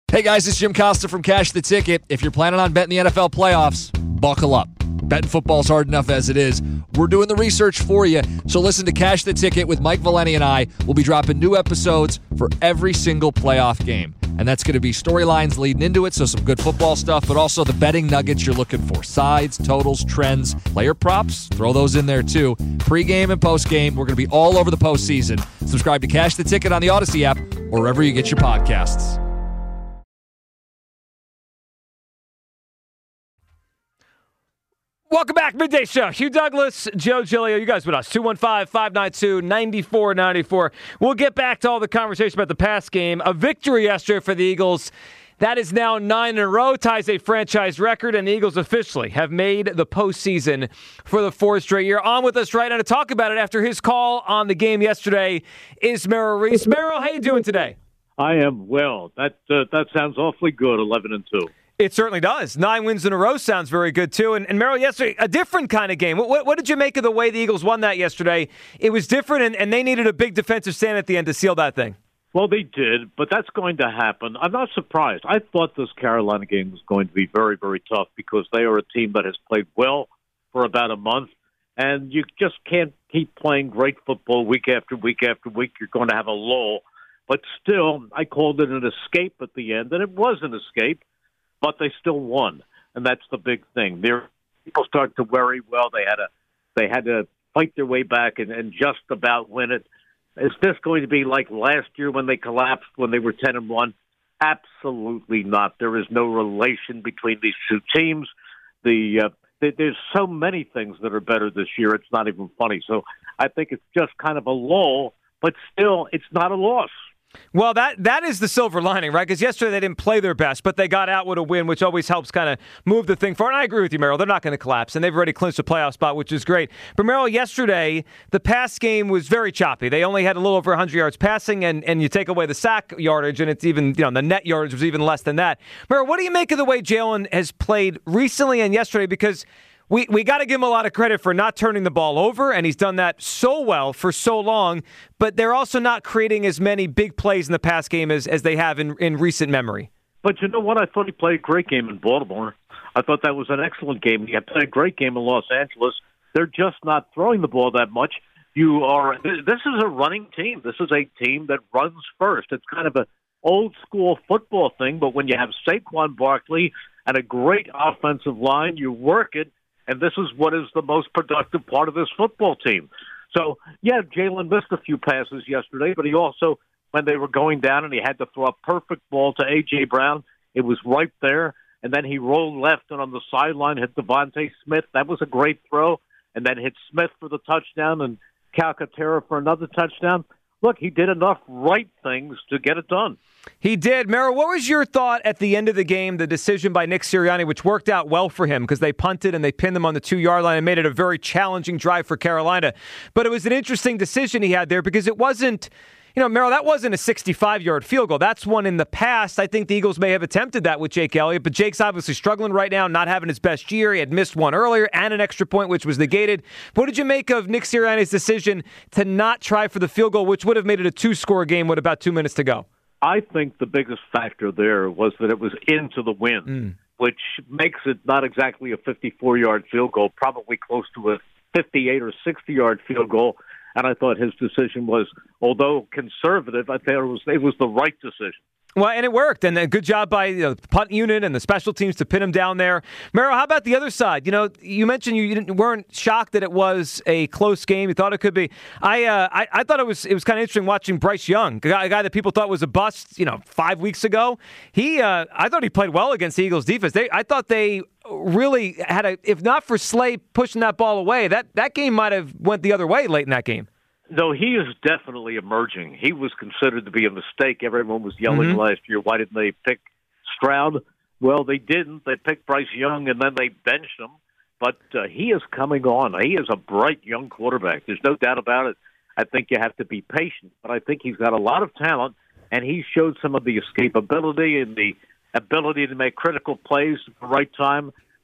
Hey guys, it's Jim Costa from Cash the Ticket. If you're planning on betting the NFL playoffs, buckle up. Betting football's hard enough as it is. We're doing the research for you. So listen to Cash the Ticket with Mike Valeni and I. We'll be dropping new episodes for every single playoff game. And that's going to be storylines leading into it, so some good football stuff, but also the betting nuggets you're looking for. Sides, totals, trends, player props, throw those in there too. Pre-game and post-game, we're going to be all over the postseason. Subscribe to Cash the Ticket on the Odyssey app or wherever you get your podcasts. Welcome back, Midday Show. Hugh Douglas, Joe Giglio, you guys with us. 215-592-9494. We'll get back to all the conversation about the past game. A victory yesterday for the Eagles. That is now 9 in a row, ties a franchise record, and the Eagles officially have made the postseason for the 4th straight year. On with us right now to talk about it after his call on the game yesterday is Merrill Reese. Merrill, how you doing today? I am well. That sounds awfully good, 11-2. It certainly does. 9 wins in a row sounds very good, too. And Merrill, yesterday, a different kind of game. What did you make of the way the Eagles won that yesterday? It was different, and they needed a big defensive stand at the end to seal that thing. Well, they did, but that's going to happen. I'm not surprised. I thought this Carolina game was going to be very, very tough because they are a team that has played well for about a month, and you just can't keep playing great football week after week after week. You're going to have a lull. But still, I called it an escape at the end, and it was an escape. But they still won, and that's the big thing. People start to worry. Well, they had to fight their way back and just about win it. Is this going to be like last year when they collapsed when they were 10-1? Absolutely not. There is no relation between these two teams. There's so many things that are better this year. It's not even funny. So I think it's just kind of a lull, but still, it's not a loss. Well, that is the silver lining, right? Because yesterday they didn't play their best, but they got out with a win, which always helps kind of move the thing forward. And I agree with you, Merrill. They're not going to collapse, and they've already clinched a playoff spot, which is great. But, Merrill, yesterday, the pass game was very choppy. They only had a little over 100 yards passing, and you take away the sack yardage, and it's even, the net yardage was even less than that. Merrill, what do you make of the way Jalen has played recently and yesterday? Because we got to give him a lot of credit for not turning the ball over, and he's done that so well for so long, but they're also not creating as many big plays in the pass game as they have in recent memory. But you know what? I thought he played a great game in Baltimore. I thought that was an excellent game. He played a great game in Los Angeles. They're just not throwing the ball that much. This is a running team. This is a team that runs first. It's kind of an old-school football thing, but when you have Saquon Barkley and a great offensive line, you work it. And this is what is the most productive part of this football team. So, yeah, Jalen missed a few passes yesterday, but he also, when they were going down and he had to throw a perfect ball to A.J. Brown, it was right there. And then he rolled left and on the sideline hit Devontae Smith. That was a great throw. And then hit Smith for the touchdown and Calcaterra for another touchdown. Look, he did enough right things to get it done. He did. Merrill, what was your thought at the end of the game, the decision by Nick Sirianni, which worked out well for him because they punted and they pinned them on the 2-yard line and made it a very challenging drive for Carolina. But it was an interesting decision he had there because it wasn't, Merrill, that wasn't a 65-yard field goal. That's one in the past. I think the Eagles may have attempted that with Jake Elliott, but Jake's obviously struggling right now, not having his best year. He had missed one earlier and an extra point, which was negated. What did you make of Nick Sirianni's decision to not try for the field goal, which would have made it a 2-score game with about 2 minutes to go? I think the biggest factor there was that it was into the wind, which makes it not exactly a 54-yard field goal, probably close to a 58 or 60-yard field goal. And I thought his decision was, although conservative, I thought it was the right decision. Well, and it worked, and a good job by the punt unit and the special teams to pin him down there. Merrill, how about the other side? You mentioned you weren't shocked that it was a close game. You thought it could be. I thought it was kind of interesting watching Bryce Young, a guy that people thought was a bust, 5 weeks ago. I thought he played well against the Eagles' defense. I thought they really had if not for Slay pushing that ball away, that game might have went the other way late in that game. No, he is definitely emerging. He was considered to be a mistake. Everyone was yelling last year, why didn't they pick Stroud? Well, they didn't. They picked Bryce Young, and then they benched him. But he is coming on. He is a bright young quarterback. There's no doubt about it. I think you have to be patient. But I think he's got a lot of talent, and he showed some of the escapability and the ability to make critical plays at the right time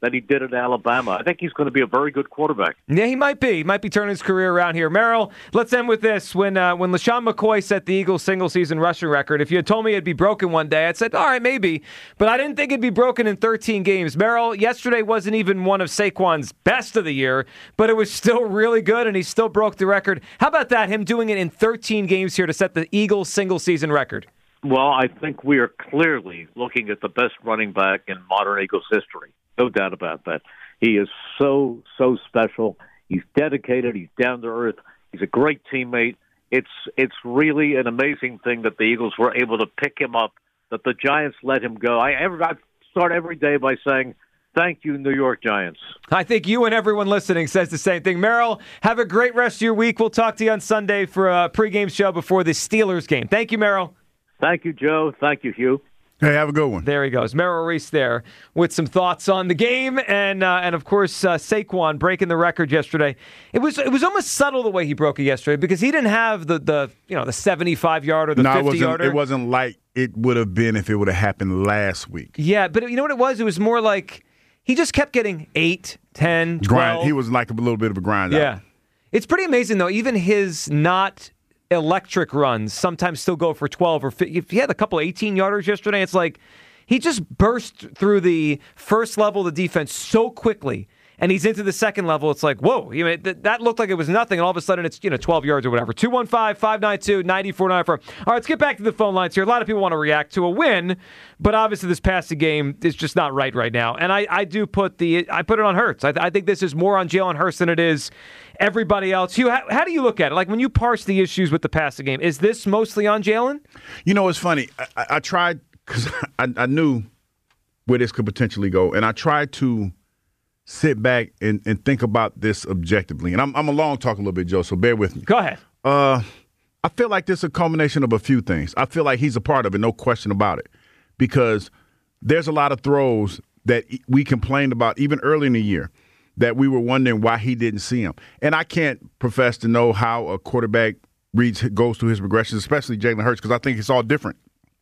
that he did at Alabama. I think he's going to be a very good quarterback. Yeah, he might be. He might be turning his career around here. Merrill, let's end with this. When LaShawn McCoy set the Eagles' single-season rushing record, if you had told me it'd be broken one day, I'd said, all right, maybe. But I didn't think it'd be broken in 13 games. Merrill, yesterday wasn't even one of Saquon's best of the year, but it was still really good, and he still broke the record. How about that, him doing it in 13 games here to set the Eagles' single-season record? Well, I think we are clearly looking at the best running back in modern Eagles history. No doubt about that. He is so special. He's dedicated. He's down to earth. He's a great teammate. It's really an amazing thing that the Eagles were able to pick him up, that the Giants let him go. I start every day by saying, thank you, New York Giants. I think you and everyone listening says the same thing. Merrill, have a great rest of your week. We'll talk to you on Sunday for a pregame show before the Steelers game. Thank you, Merrill. Thank you, Joe. Thank you, Hugh. Hey, have a good one. There he goes. Merrill Reese there with some thoughts on the game and of course, Saquon breaking the record yesterday. It was almost subtle the way he broke it yesterday because he didn't have the 75-yard or the 50-yarder. It wasn't like it would have been if it would have happened last week. Yeah, but you know what it was? It was more like he just kept getting 8, 10, 12. He was like a little bit of a grind. Yeah. It's pretty amazing, though. Even his not electric runs sometimes still go for 12 or 15. If he had a couple of 18-yarders yesterday, it's like he just burst through the first level of the defense so quickly, and he's into the second level. It's like, whoa, that looked like it was nothing, and all of a sudden it's 12 yards or whatever. 215-592-9494. All right, let's get back to the phone lines here. A lot of people want to react to a win, but obviously this passing game is just not right now. And I put it on Hurts. I think this is more on Jalen Hurts than it is everybody else. Hugh, how do you look at it? Like when you parse the issues with the passing game, is this mostly on Jalen? You know, it's funny. I tried because I knew where this could potentially go, and I tried to sit back and think about this objectively. And I'm a long talk a little bit, Joe, so bear with me. Go ahead. I feel like this is a culmination of a few things. I feel like he's a part of it, no question about it, because there's a lot of throws that we complained about even early in the year that we were wondering why he didn't see him. And I can't profess to know how a quarterback goes through his progressions, especially Jalen Hurts, because I think it's all different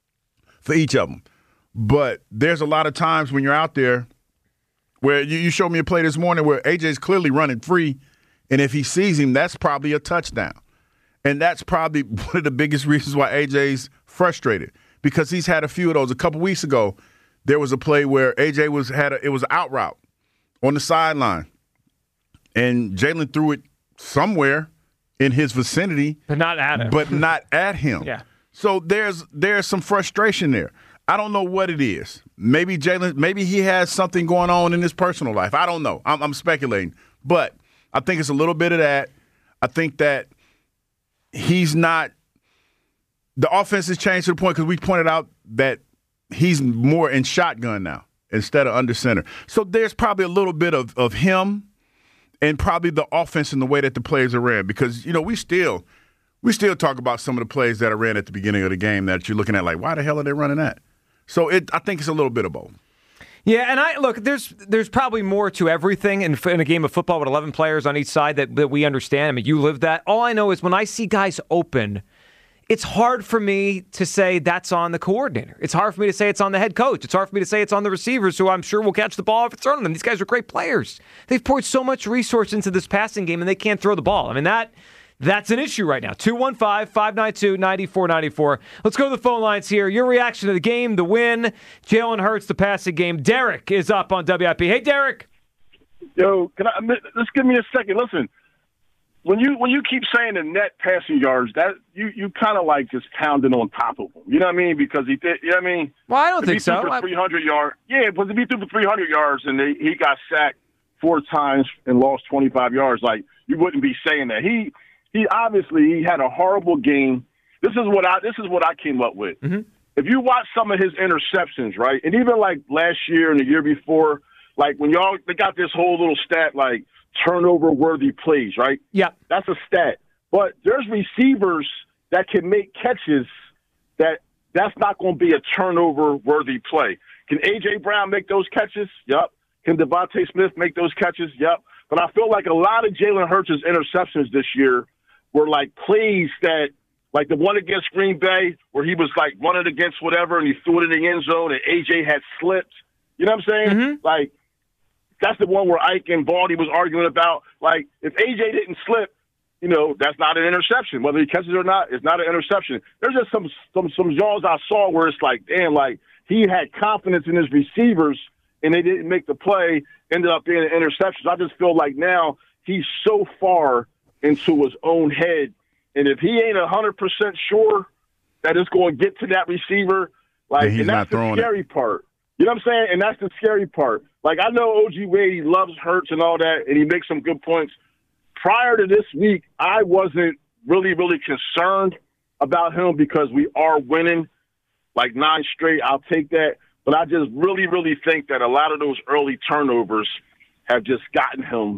for each of them. But there's a lot of times when you're out there where you showed me a play this morning where AJ's clearly running free, and if he sees him, that's probably a touchdown. And that's probably one of the biggest reasons why AJ's frustrated, because he's had a few of those. A couple weeks ago, there was a play where AJ was an out route on the sideline, and Jalen threw it somewhere in his vicinity, but not at him. Yeah. So there's some frustration there. I don't know what it is. Maybe he has something going on in his personal life. I don't know. I'm speculating, but I think it's a little bit of that. I think that he's not. The offense has changed to the point because we pointed out that he's more in shotgun now instead of under center. So there's probably a little bit of him and probably the offense and the way that the plays are ran, because we still talk about some of the plays that are ran at the beginning of the game that you're looking at like, why the hell are they running that? So I think it's a little bit of both. Yeah, and there's probably more to everything in a game of football with 11 players on each side that we understand. I mean, you live that. All I know is when I see guys open, it's hard for me to say that's on the coordinator. It's hard for me to say it's on the head coach. It's hard for me to say it's on the receivers, who I'm sure will catch the ball if it's thrown to them. These guys are great players. They've poured so much resource into this passing game, and they can't throw the ball. I mean, that's an issue right now. 215-592-9494. Let's go to the phone lines here. Your reaction to the game, the win, Jalen Hurts, the passing game. Derek is up on WIP. Hey, Derek. Yo, just give me a second. Listen, when you keep saying the net passing yards, that you kind of like just pounding on top of him. You know what I mean? Because he did. You know what I mean? Well, I don't think so. For 300 yards. Yeah, but if he threw for 300 yards and he got sacked 4 times and lost 25 yards, like you wouldn't be saying that. He obviously had a horrible game. This is what I came up with. Mm-hmm. If you watch some of his interceptions, right, and even like last year and the year before, like when they got this whole little stat like turnover-worthy plays, right? Yeah, that's a stat. But there's receivers that can make catches that's not going to be a turnover-worthy play. Can A.J. Brown make those catches? Yep. Can Devontae Smith make those catches? Yep. But I feel like a lot of Jalen Hurts' interceptions this year were like plays that, like the one against Green Bay where he was like running against whatever and he threw it in the end zone and AJ had slipped. You know what I'm saying? Mm-hmm. Like That's the one where Ike and Baldy was arguing about. Like, if A.J. didn't slip, that's not an interception. Whether he catches it or not, it's not an interception. There's just some jaws I saw where it's like, damn, like, he had confidence in his receivers, and they didn't make the play, ended up being an interception. So I just feel like now he's so far into his own head, and if he ain't 100% sure that it's going to get to that receiver, like, and that's the scary part. You know what I'm saying? And that's the scary part. Like, I know O.G. Wade, he loves Hurts and all that, and he makes some good points. Prior to this week, I wasn't really, really concerned about him because we are winning, like 9 straight. I'll take that. But I just really, really think that a lot of those early turnovers have just gotten him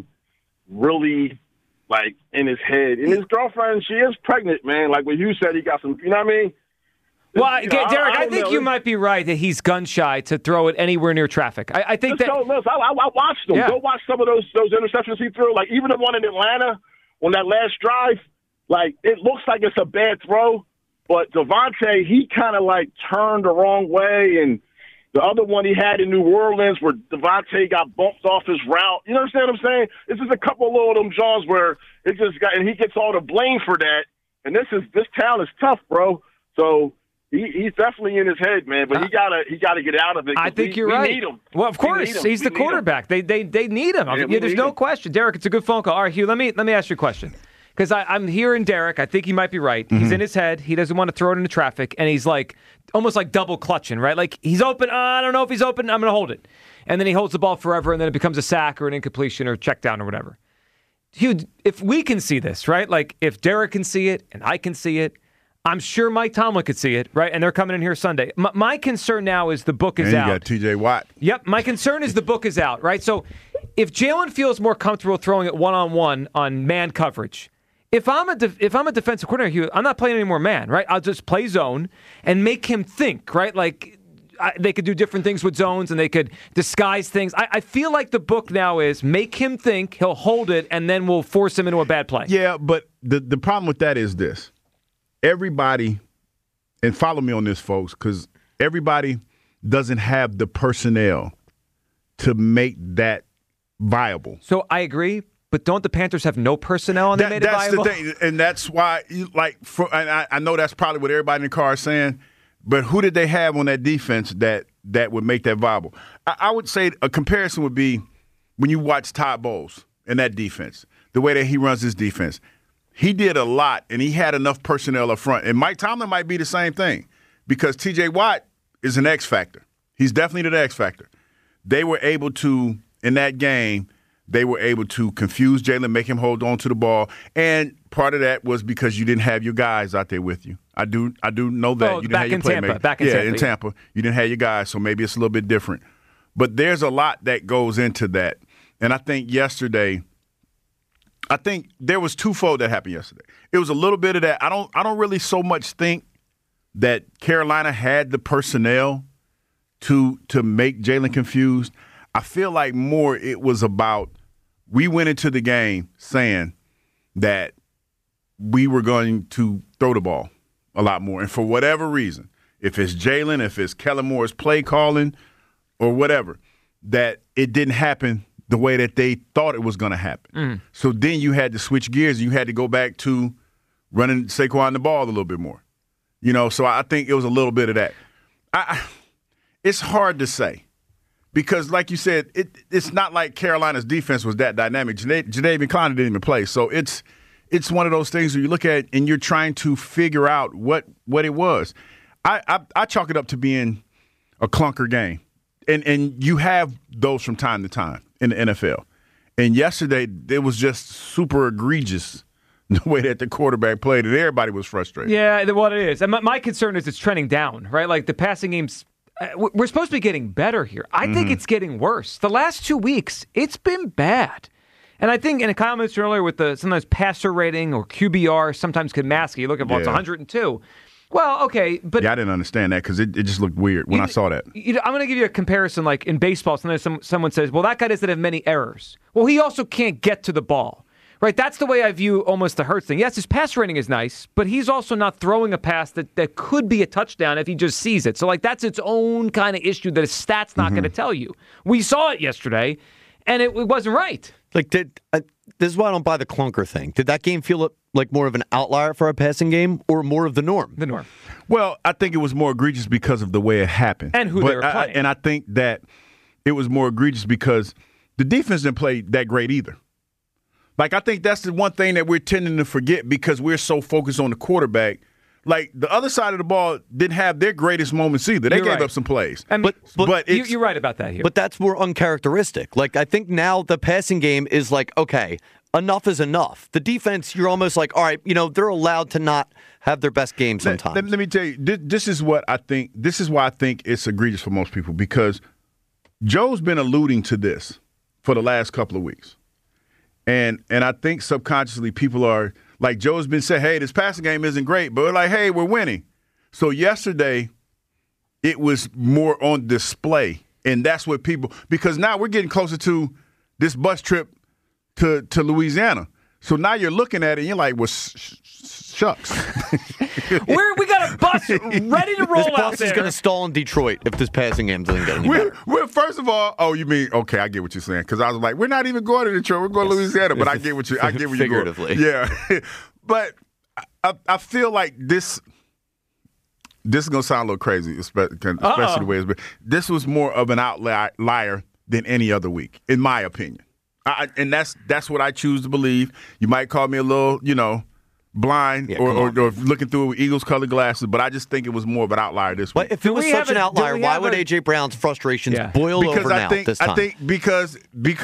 really, like, in his head. And his girlfriend, she is pregnant, man. Like what you said, he got some, you know what I mean? Well, Derek, I think you might be right that he's gun-shy to throw it anywhere near traffic. I think that. I watched him. Yeah. Go watch some of those interceptions he threw. Like, even the one in Atlanta on that last drive, like, it looks like it's a bad throw, but Devontae, he kind of, like, turned the wrong way, and the other one he had in New Orleans where Devontae got bumped off his route. You understand what I'm saying? It's just a couple of little of them Johns where it just got, and he gets all the blame for that. And this town is tough, bro. So he's definitely in his head, man. But he gotta get out of it. I think you're right. We need him. Well, of course, he's the quarterback. They need him. Yeah, there's no question. Derek, it's a good phone call. All right, Hugh, let me ask you a question. Because I'm hearing Derek. I think he might be right. Mm-hmm. He's in his head. He doesn't want to throw it into traffic. And he's like almost like double clutching, right? Like he's open. I don't know if he's open. I'm going to hold it. And then he holds the ball forever, and then it becomes a sack or an incompletion or check down or whatever. Hugh, if we can see this, right? Like if Derek can see it and I can see it, I'm sure Mike Tomlin could see it, right? And they're coming in here Sunday. My concern now is the book is out. And you got T.J. Watt. Yep. My concern is the book is out, right? So if Jalen feels more comfortable throwing it one-on-one on man coverage, if I'm a defensive coordinator, Hugh, I'm not playing any more man, right? I'll just play zone and make him think, right? Like they could do different things with zones and they could disguise things. I feel like the book now is make him think, he'll hold it, and then we'll force him into a bad play. Yeah, but the problem with that is this. Everybody, and follow me on this, folks, because everybody doesn't have the personnel to make that viable. So I agree. But don't the Panthers have no personnel and they made it viable? That's the thing, and that's why, I know that's probably what everybody in the car is saying, but who did they have on that defense that would make that viable? I would say a comparison would be when you watch Todd Bowles and that defense, the way that he runs his defense. He did a lot, and he had enough personnel up front. And Mike Tomlin might be the same thing because T.J. Watt is an X factor. He's definitely the X factor. They were able to, in that game, they were able to confuse Jalen, make him hold on to the ball, and part of that was because you didn't have your guys out there with you. I do know that. You didn't have your playmakers. Back in Tampa. In Tampa. You didn't have your guys, so maybe it's a little bit different. But there's a lot that goes into that. And I think yesterday, there was twofold that happened yesterday. It was a little bit of that. I don't really so much think that Carolina had the personnel to make Jalen confused. I feel like more it was about we went into the game saying that we were going to throw the ball a lot more. And for whatever reason, if it's Jalen, if it's Kellen Moore's play calling or whatever, that it didn't happen the way that they thought it was going to happen. Mm. So then you had to switch gears. You had to go back to running Saquon the ball a little bit more. So I think it was a little bit of that. It's hard to say. Because, like you said, it's not like Carolina's defense was that dynamic. Jadeveon Clowney didn't even play. So it's one of those things where you look at it and you're trying to figure out what it was. I chalk it up to being a clunker game. And you have those from time to time in the NFL. And yesterday, it was just super egregious the way that the quarterback played, and everybody was frustrated. Yeah, what it is. And my concern is it's trending down, right? Like the passing game's we're supposed to be getting better here. I think it's getting worse. The last 2 weeks, it's been bad. And I think, and Kyle mentioned earlier with the sometimes passer rating or QBR sometimes can mask it. You look at it's 102. Well, okay, but I didn't understand that because it just looked weird when I saw that. I'm going to give you a comparison. Like in baseball, sometimes someone says, "Well, that guy doesn't have many errors." Well, he also can't get to the ball, right? That's the way I view almost the Hurts thing. Yes, his pass rating is nice, but he's also not throwing a pass that could be a touchdown if he just sees it. So, like, that's its own kind of issue that his stats not going to tell you. We saw it yesterday. and it wasn't right. Like, this is why I don't buy the clunker thing. Did that game feel like more of an outlier for a passing game or more of the norm? The norm. Well, I think it was more egregious because of the way it happened. And who they were playing. And I think that it was more egregious because the defense didn't play that great either. Like, I think that's the one thing that we're tending to forget because we're so focused on the quarterback. Like, the other side of the ball didn't have their greatest moments either. They gave up some plays. But you're right about that here. But that's more uncharacteristic. Like, I think now the passing game is like, okay, enough is enough. The defense, you're almost like, all right, they're allowed to not have their best game sometimes. Let me tell you, this is what I think. This is why I think it's egregious for most people because Joe's been alluding to this for the last couple of weeks. And I think subconsciously people are like Joe's been saying, hey, this passing game isn't great, but we're like, hey, we're winning. So yesterday it was more on display. And that's what people – because now we're getting closer to this bus trip to Louisiana. So now you're looking at it and you're like, well, shucks. We got a bus ready to roll this out bus there. is going to stall in Detroit if this passing game doesn't get any better. We're first of all, you mean okay? I get what you're saying because I was like, we're not even going to Detroit. We're going to Louisiana. But I get what you're going. Figuratively, yeah. But I feel like this is going to sound a little crazy, especially the way it's been. This was more of an outlier than any other week, in my opinion. And that's what I choose to believe. You might call me a little, blind or looking through Eagles-colored glasses, but I just think it was more of an outlier this week. But if it was such an outlier, why would A.J. Brown's frustrations boil over now this time? I think because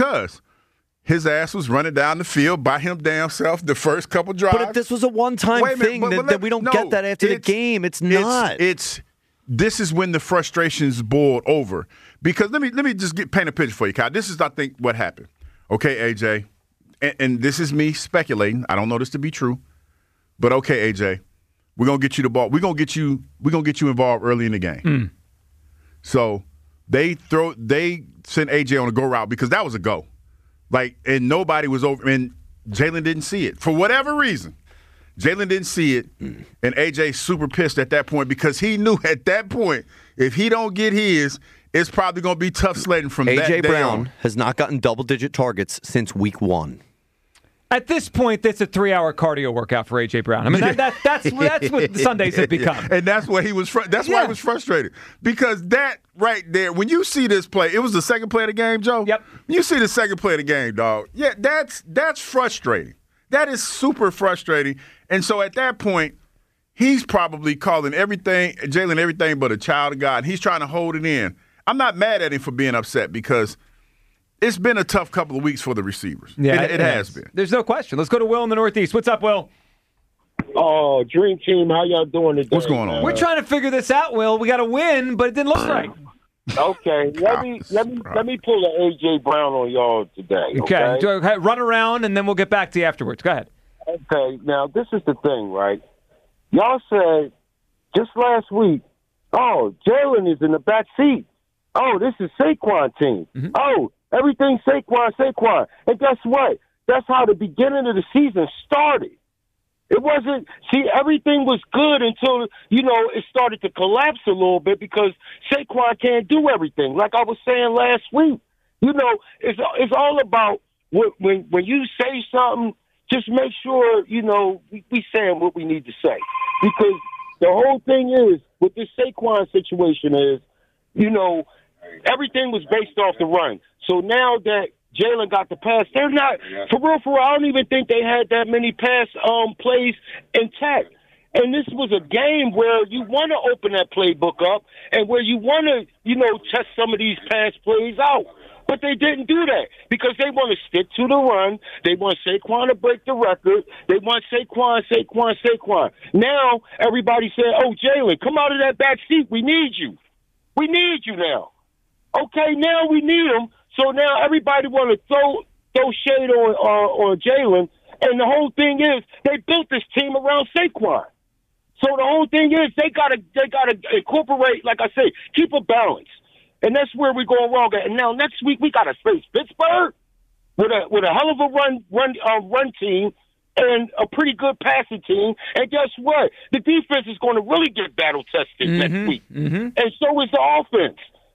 his ass was running down the field by him damn self the first couple drives. But if this was a one-time thing, that we don't get that after the game, it's not. This is when the frustrations boiled over. Because let me just paint a picture for you, Kyle. This is, I think, what happened. Okay, AJ, and this is me speculating. I don't know this to be true, but okay, AJ, we're gonna get you the ball. We're gonna get you involved early in the game. So they sent AJ on a go route because that was a go. Like, and nobody was over, and Jalen didn't see it for whatever reason. Jalen didn't see it, and AJ super pissed at that point because he knew at that point if he don't get his, it's probably going to be tough sledding from that day A.J. Brown on. has not gotten double-digit targets since week 1. At this point, that's a 3-hour cardio workout for A.J. Brown. I mean, that's what Sundays have become. And that's why he was why he was frustrated. Because that right there, when you see this play, it was the second play of the game, Joe? Yep. You see the second play of the game, dog. Yeah, that's frustrating. That is super frustrating. And so at that point, he's probably calling Jalen everything but a child of God. He's trying to hold it in. I'm not mad at him for being upset because it's been a tough couple of weeks for the receivers. Yeah, it has been. There's no question. Let's go to Will in the Northeast. What's up, Will? Oh, Dream Team, how y'all doing today? What's going on? We're trying to figure this out, Will. We got to win, but it didn't look right. Okay, let me pull an A.J. Brown on y'all today. Okay, run around, and then we'll get back to you afterwards. Go ahead. Okay, now this is the thing, right? Y'all said just last week, oh, Jalen is in the back seat. Oh, this is Saquon team. Mm-hmm. Oh, everything Saquon. And guess what? That's how the beginning of the season started. It wasn't – see, everything was good until, it started to collapse a little bit because Saquon can't do everything. Like I was saying last week, it's all about when you say something, just make sure, we saying what we need to say. Because the whole thing is, with this Saquon situation is, everything was based off the run. So now that Jalen got the pass, they're not – for real, I don't even think they had that many pass plays intact. And this was a game where you want to open that playbook up and where you want to, test some of these pass plays out. But they didn't do that because they want to stick to the run. They want Saquon to break the record. They want Saquon. Now everybody said, oh, Jalen, come out of that back seat. We need you. We need you now. Okay, now we need him. So now everybody want to throw shade on Jalen. And the whole thing is they built this team around Saquon. So the whole thing is they gotta incorporate, like I say, keep a balance. And that's where we're going wrong. And now next week we got to face Pittsburgh with a hell of a run team and a pretty good passing team. And guess what? The defense is going to really get battle tested next week. Mm-hmm. And so is the offense.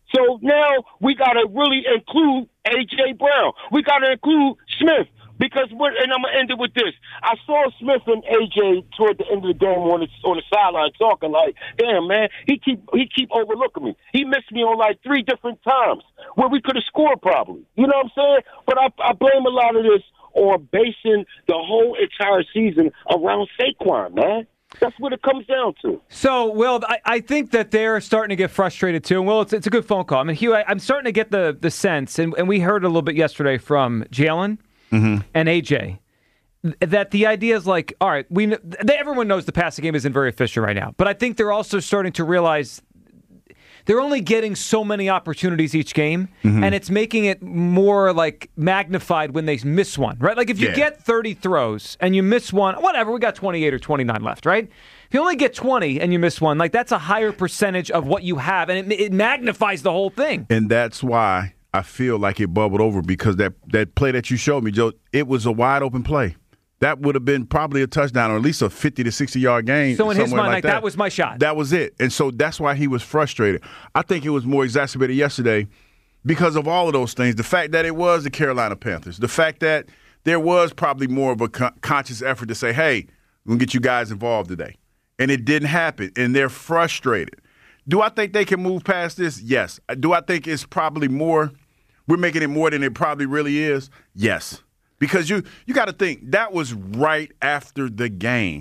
So now we got to really include A.J. Brown. We got to include Smith. Because and I'm gonna end it with this. I saw Smith and AJ toward the end of the game on the sideline talking like, "Damn man, he keep overlooking me. He missed me on like 3 different times where we could have scored probably." You know what I'm saying? But I blame a lot of this on basing the whole entire season around Saquon, man. That's what it comes down to. So, Will, I think that they're starting to get frustrated too. And Will, it's a good phone call. I mean, Hugh, I'm starting to get the sense, and we heard a little bit yesterday from Jalen. Mm-hmm. And AJ, that the idea is like, all right, everyone knows the passing game isn't very efficient right now, but I think they're also starting to realize they're only getting so many opportunities each game, and it's making it more like magnified when they miss one, right? Like if you get 30 throws and you miss one, whatever, we got 28 or 29 left, right? If you only get 20 and you miss one, like that's a higher percentage of what you have, and it magnifies the whole thing. And that's why I feel like it bubbled over, because that play that you showed me, Joe, it was a wide open play. That would have been probably a touchdown or at least a 50 to 60-yard gain. So in his mind, like that was my shot. That was it. And so that's why he was frustrated. I think it was more exacerbated yesterday because of all of those things. The fact that it was the Carolina Panthers. The fact that there was probably more of a conscious effort to say, hey, we're going to get you guys involved today. And it didn't happen. And they're frustrated. Do I think they can move past this? Yes. Do I think it's probably more? We're making it more than it probably really is? Yes. Because you got to think, that was right after the game.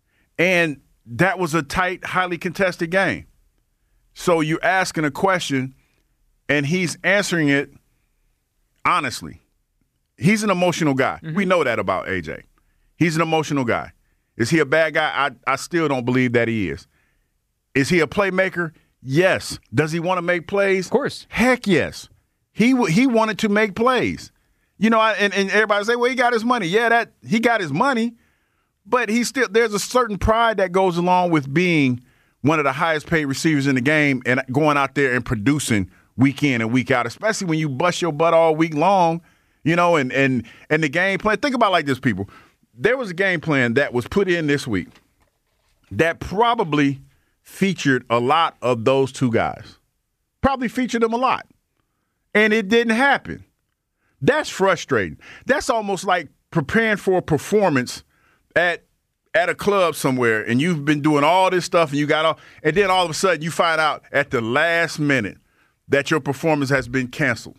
And that was a tight, highly contested game. So you're asking a question, and he's answering it honestly. He's an emotional guy. Mm-hmm. We know that about AJ. He's an emotional guy. Is he a bad guy? I still don't believe that he is. Is he a playmaker? Yes. Does he want to make plays? Of course. Heck yes. He wanted to make plays. You know, and everybody say, well, he got his money. Yeah, he got his money, but there's a certain pride that goes along with being one of the highest paid receivers in the game and going out there and producing week in and week out, especially when you bust your butt all week long, you know, and the game plan. Think about it like this, people. There was a game plan that was put in this week that probably featured a lot of those two guys. Probably featured them a lot. And it didn't happen. That's frustrating. That's almost like preparing for a performance at a club somewhere, and you've been doing all this stuff, and then all of a sudden you find out at the last minute that your performance has been canceled.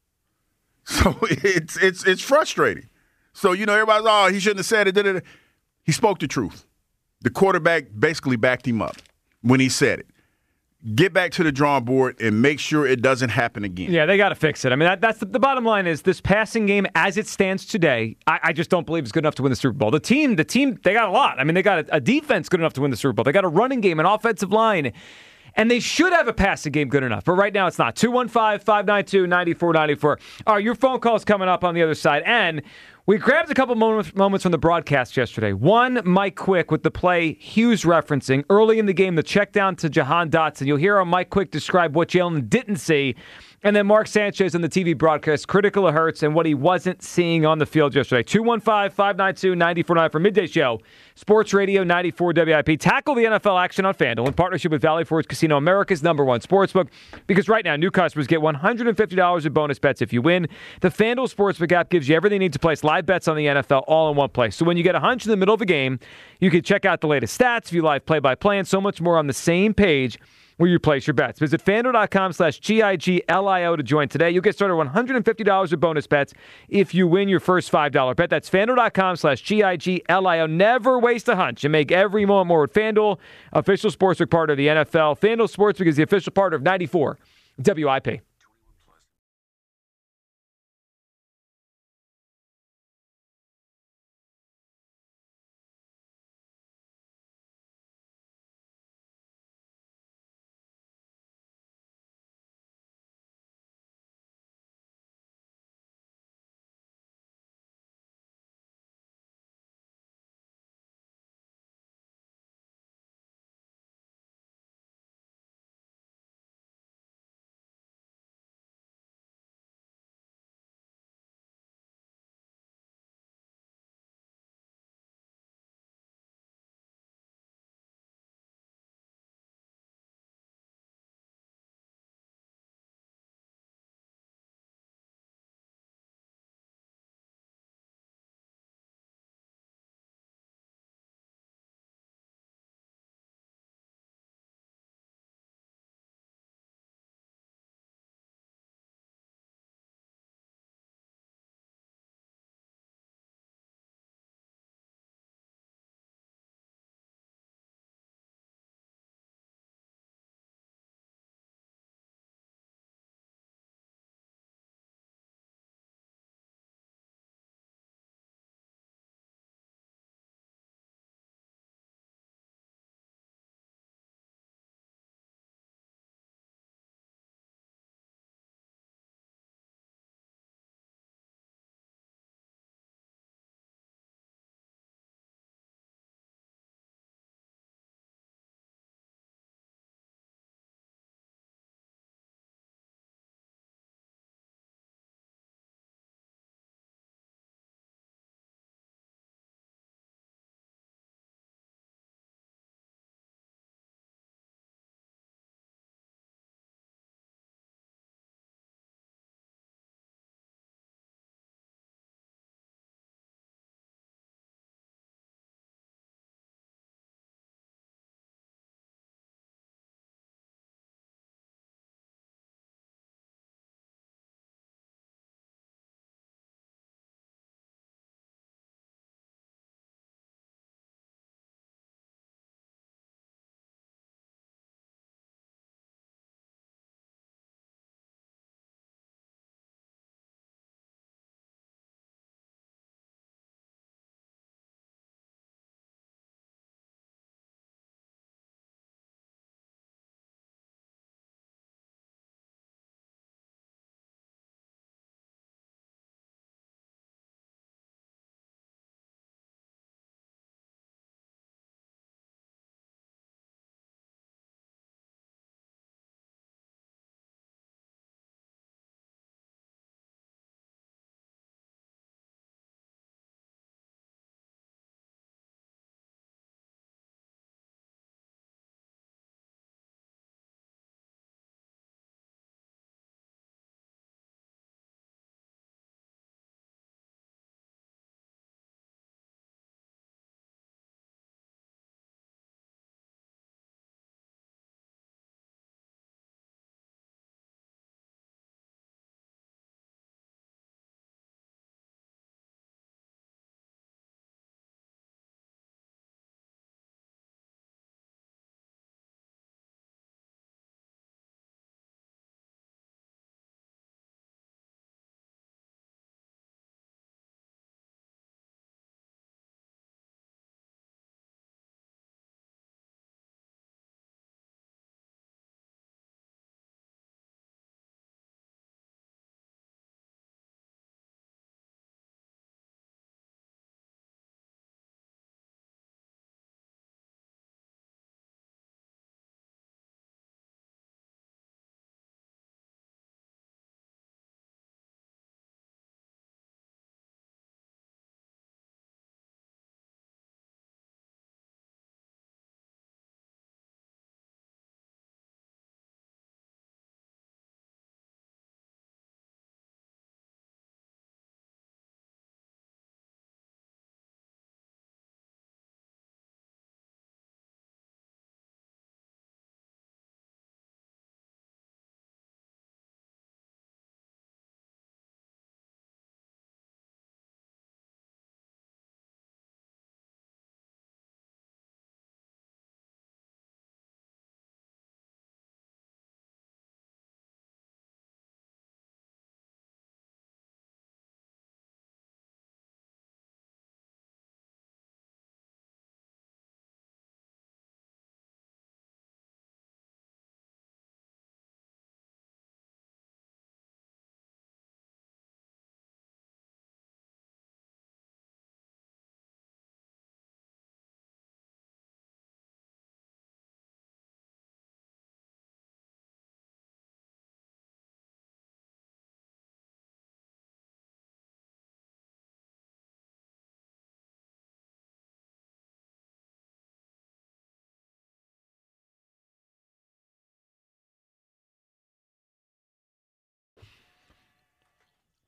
So it's frustrating. So, you know, everybody's, he shouldn't have said it. He spoke the truth. The quarterback basically backed him up when he said it. Get back to the drawing board and make sure it doesn't happen again. Yeah, they got to fix it. I mean, that's the bottom line is this passing game as it stands today, I just don't believe it's good enough to win the Super Bowl. The team, they got a lot. I mean, they got a defense good enough to win the Super Bowl. They got a running game, an offensive line, and they should have a passing game good enough. But right now it's not. 215-592-9494. All right, your phone call is coming up on the other side. And we grabbed a couple moments from the broadcast yesterday. One, Mike Quick with the play Hughes referencing. Early in the game, the check down to Jahan Dotson. You'll hear Mike Quick describe what Jalen didn't see. And then Mark Sanchez in the TV broadcast, critical of Hurts and what he wasn't seeing on the field yesterday. 215-592-9494 for Midday Show. Sports Radio 94 WIP. Tackle the NFL action on FanDuel in partnership with Valley Forge Casino, America's #1 sportsbook. Because right now, new customers get $150 in bonus bets if you win. The FanDuel Sportsbook app gives you everything you need to place live bets on the NFL all in one place. So when you get a hunch in the middle of a game, you can check out the latest stats, view live play-by-play, and so much more on the same page where you place your bets. Visit FanDuel.com/GIGLIO to join today. You'll get started $150 in bonus bets if you win your first $5 bet. That's FanDuel.com/GIGLIO. Never waste a hunch and make every moment more with FanDuel, official sportsbook partner of the NFL. FanDuel Sportsbook is the official partner of 94 WIP.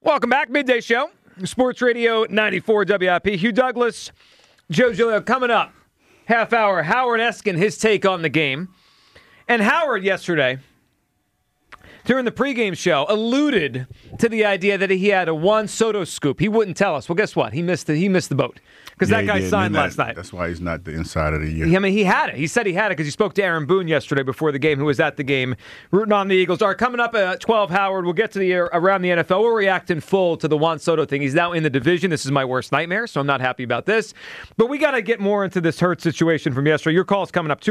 Welcome back. Midday Show. Sports Radio 94 WIP. Hugh Douglas, Joe Giglio coming up. Half hour. Howard Eskin, his take on the game. And Howard yesterday, during the pregame show, alluded to the idea that he had a Juan Soto scoop. He wouldn't tell us. Well, guess what? He missed the boat. Because that guy signed last night. That's why he's not the inside of the year. I mean, he had it. He said he had it because he spoke to Aaron Boone yesterday before the game, who was at the game, rooting on the Eagles. All right, coming up at 12, Howard, we'll get to the around the NFL. We'll react in full to the Juan Soto thing. He's now in the division. This is my worst nightmare, so I'm not happy about this. But we got to get more into this Hurts situation from yesterday. Your call's coming up,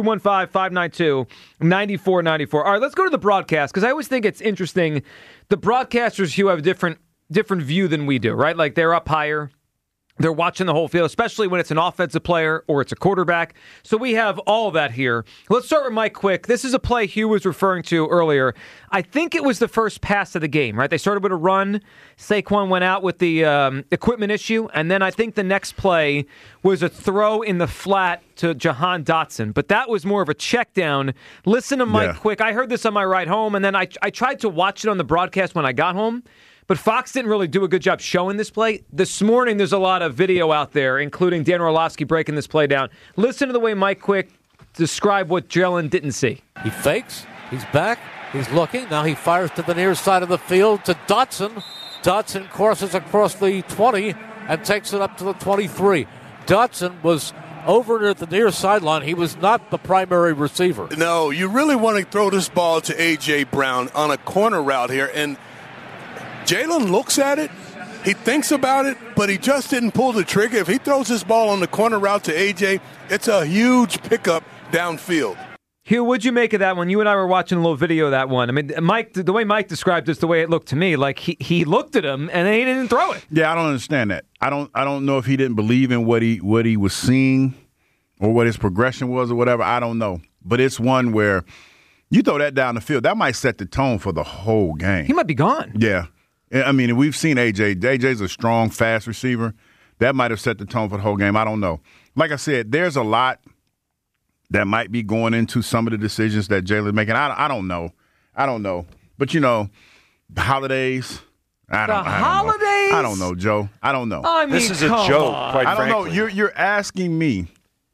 215-592-9494. All right, let's go to the broadcast, because I always think it's interesting. The broadcasters who have a different view than we do, right? Like, they're up higher. They're watching the whole field, especially when it's an offensive player or it's a quarterback. So we have all of that here. Let's start with Mike Quick. This is a play Hugh was referring to earlier. I think it was the first pass of the game, right? They started with a run. Saquon went out with the equipment issue. And then I think the next play was a throw in the flat to Jahan Dotson. But that was more of a check down. Listen to Mike Quick. I heard this on my ride home, and then I tried to watch it on the broadcast when I got home. But Fox didn't really do a good job showing this play. This morning, there's a lot of video out there, including Dan Orlovsky breaking this play down. Listen to the way Mike Quick described what Jalen didn't see. He fakes. He's back. He's looking. Now he fires to the near side of the field to Dotson. Dotson crosses across the 20 and takes it up to the 23. Dotson was over at the near sideline. He was not the primary receiver. No, you really want to throw this ball to A.J. Brown on a corner route here, and Jalen looks at it, he thinks about it, but he just didn't pull the trigger. If he throws this ball on the corner route to A.J., it's a huge pickup downfield. Hugh, what'd you make of that one? You and I were watching a little video of that one. I mean, Mike, the way Mike described it's the way it looked to me. Like, he looked at him, and then he didn't throw it. Yeah, I don't understand that. I don't know if he didn't believe in what he was seeing or what his progression was or whatever. I don't know. But it's one where you throw that down the field, that might set the tone for the whole game. He might be gone. Yeah. I mean, we've seen A.J. A.J.'s a strong, fast receiver. That might have set the tone for the whole game. I don't know. Like I said, there's a lot that might be going into some of the decisions that Jalen's making. I don't know. But, the holidays. I don't know, Joe. I don't know. I mean, this is a joke, quite frankly. I don't know. You're asking me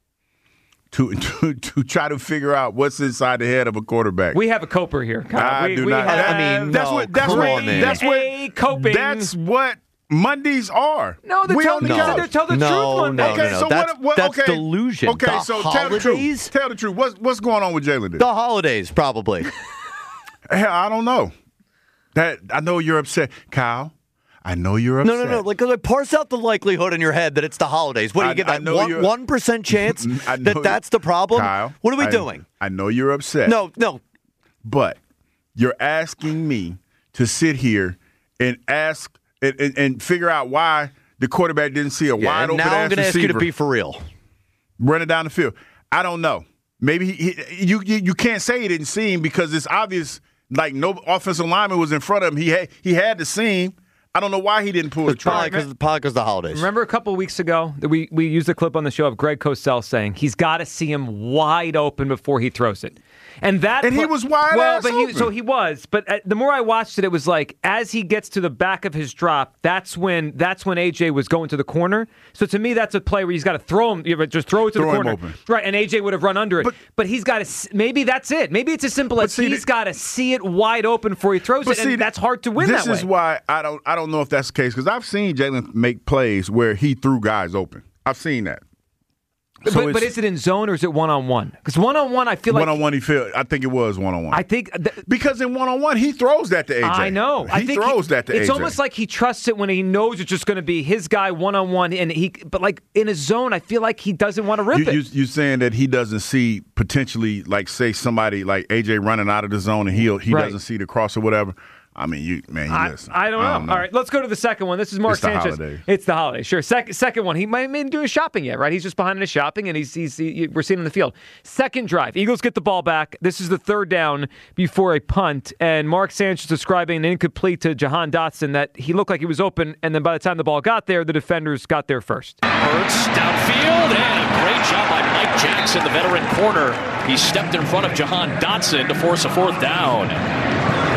to try to figure out what's inside the head of a quarterback. We have a coper here, Kyle. I do not. That's what Mondays are. No, they're telling the truth Monday. Okay, so that's delusion. Okay, so tell the truth. Tell the truth. What's going on with Jalen? The holidays, probably. I don't know. I know you're upset, Kyle. I know you're upset. No. Like, parse out the likelihood in your head that it's the holidays. What do you get? That 1% chance that's the problem? Kyle, what are we doing? I know you're upset. No. But you're asking me to sit here and ask and figure out why the quarterback didn't see a wide open ass receiver. Now I'm going to ask you to be for real. Running down the field. I don't know. Maybe you can't say he didn't see him because it's obvious. Like, no offensive lineman was in front of him. He had to see him. I don't know why he didn't pull the trigger. Probably because the holidays. Remember a couple of weeks ago that we used a clip on the show of Greg Cosell saying he's got to see him wide open before he throws it. And he was wide open. So he was. But the more I watched it, it was like as he gets to the back of his drop, that's when AJ was going to the corner. So to me, that's a play where he's got to throw him. Just throw it to the corner, right? And AJ would have run under it. But he's got to. Maybe that's it. Maybe it's as simple as he's got to see it wide open before he throws it, and that's hard to win that way. This is why I don't know if that's the case because I've seen Jalen make plays where he threw guys open. I've seen that. So but is it in zone or is it one-on-one? Because one-on-one, I feel like... One-on-one, I think it was one-on-one. I think... because in one-on-one, he throws that to AJ. I know. He throws that to AJ. It's almost like he trusts it when he knows it's just going to be his guy one-on-one. But like in a zone, I feel like he doesn't want to rip it. You're saying that he doesn't see potentially, like, say, somebody like AJ running out of the zone and he doesn't see the cross or whatever. I mean, you listen. I don't know. All right, let's go to the second one. This is Mark Sanchez. It's the holiday. Sure. Second one. He might have been doing shopping yet, right? He's just behind in his shopping, and we're seeing him in the field. Second drive. Eagles get the ball back. This is the third down before a punt, and Mark Sanchez describing an incomplete to Jahan Dotson that he looked like he was open, and then by the time the ball got there, the defenders got there first. Hurts downfield, and a great job by Mike Jackson, the veteran corner. He stepped in front of Jahan Dotson to force a fourth down.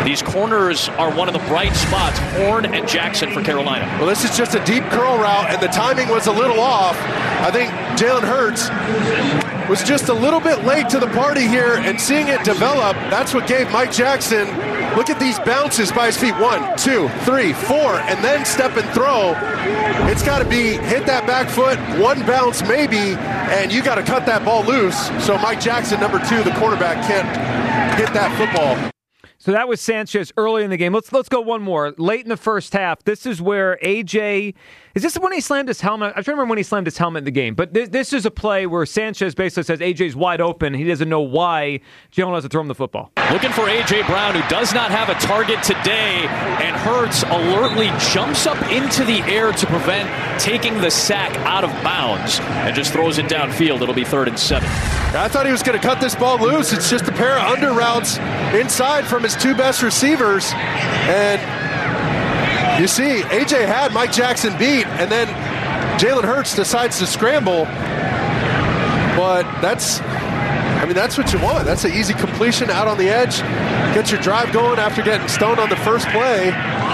These corners are one of the bright spots, Horn and Jackson for Carolina. Well, this is just a deep curl route, and the timing was a little off. I think Jalen Hurts was just a little bit late to the party here, and seeing it develop, that's what gave Mike Jackson, look at these bounces by his feet, 1, 2, 3, 4, and then step and throw. It's got to be hit that back foot, one bounce maybe, and you got to cut that ball loose. So Mike Jackson, number 2, the quarterback, can't hit that football. So that was Sanchez early in the game. Let's go one more. Late in the first half, this is where AJ, is this when he slammed his helmet? I'm trying to remember when he slammed his helmet in the game. But this is a play where Sanchez basically says AJ's wide open. He doesn't know why Jalen has to throw him the football. Looking for A.J. Brown, who does not have a target today, and Hurts alertly jumps up into the air to prevent taking the sack out of bounds and just throws it downfield. It'll be 3rd and 7. I thought he was going to cut this ball loose. It's just a pair of under routes inside from his 2 best receivers. And you see, A.J. had Mike Jackson beat, and then Jalen Hurts decides to scramble. But that's what you want. That's an easy completion out on the edge. Get your drive going after getting stoned on the first play.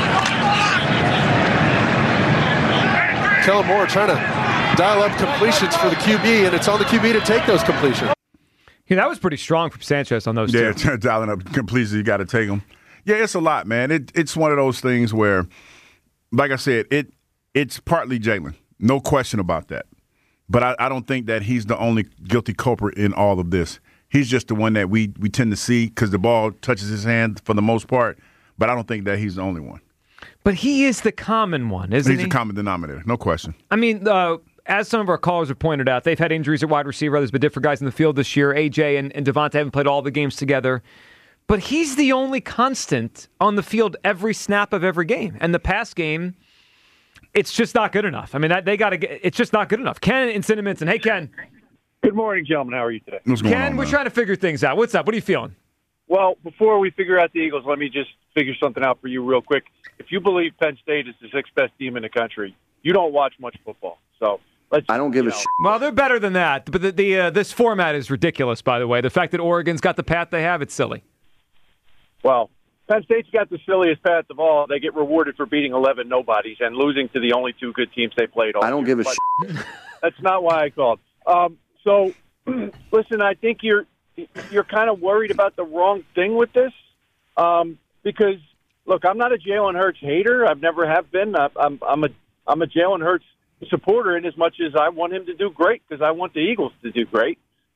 Kellen Moore trying to dial up completions for the QB, and it's on the QB to take those completions. Yeah, that was pretty strong from Sanchez on those two. Yeah, dialing up completions, you got to take them. Yeah, it's a lot, man. It's one of those things where, like I said, it's partly Jalen. No question about that. But I don't think that he's the only guilty culprit in all of this. He's just the one that we tend to see because the ball touches his hand for the most part. But I don't think that he's the only one. But he is the common one, isn't he? He's the common denominator, no question. I mean, as some of our callers have pointed out, they've had injuries at wide receiver. There's been different guys in the field this year. AJ and Devonta haven't played all the games together. But he's the only constant on the field every snap of every game. And the pass game, it's just not good enough. I mean, it's just not good enough. Ken in Cinnamon. Hey, Ken. Good morning, gentlemen. How are you today? What's going on, Ken, we're man? trying to figure things out. What's up? What are you feeling? Well, before we figure out the Eagles, let me just figure something out for you real quick. If you believe Penn State is the 6th best team in the country, you don't watch much football. So I don't give a shit. Well, they're better than that. But this format is ridiculous, by the way. The fact that Oregon's got the path they have, it's silly. Well, Penn State's got the silliest path of all. They get rewarded for beating 11 nobodies and losing to the only 2 good teams they played all I don't year. give a shit. That's not why I called. So, listen, I think you're kind of worried about the wrong thing with this because, look, I'm not a Jalen Hurts hater. I've never have been. I'm a Jalen Hurts supporter in as much as I want him to do great because I want the Eagles to do great.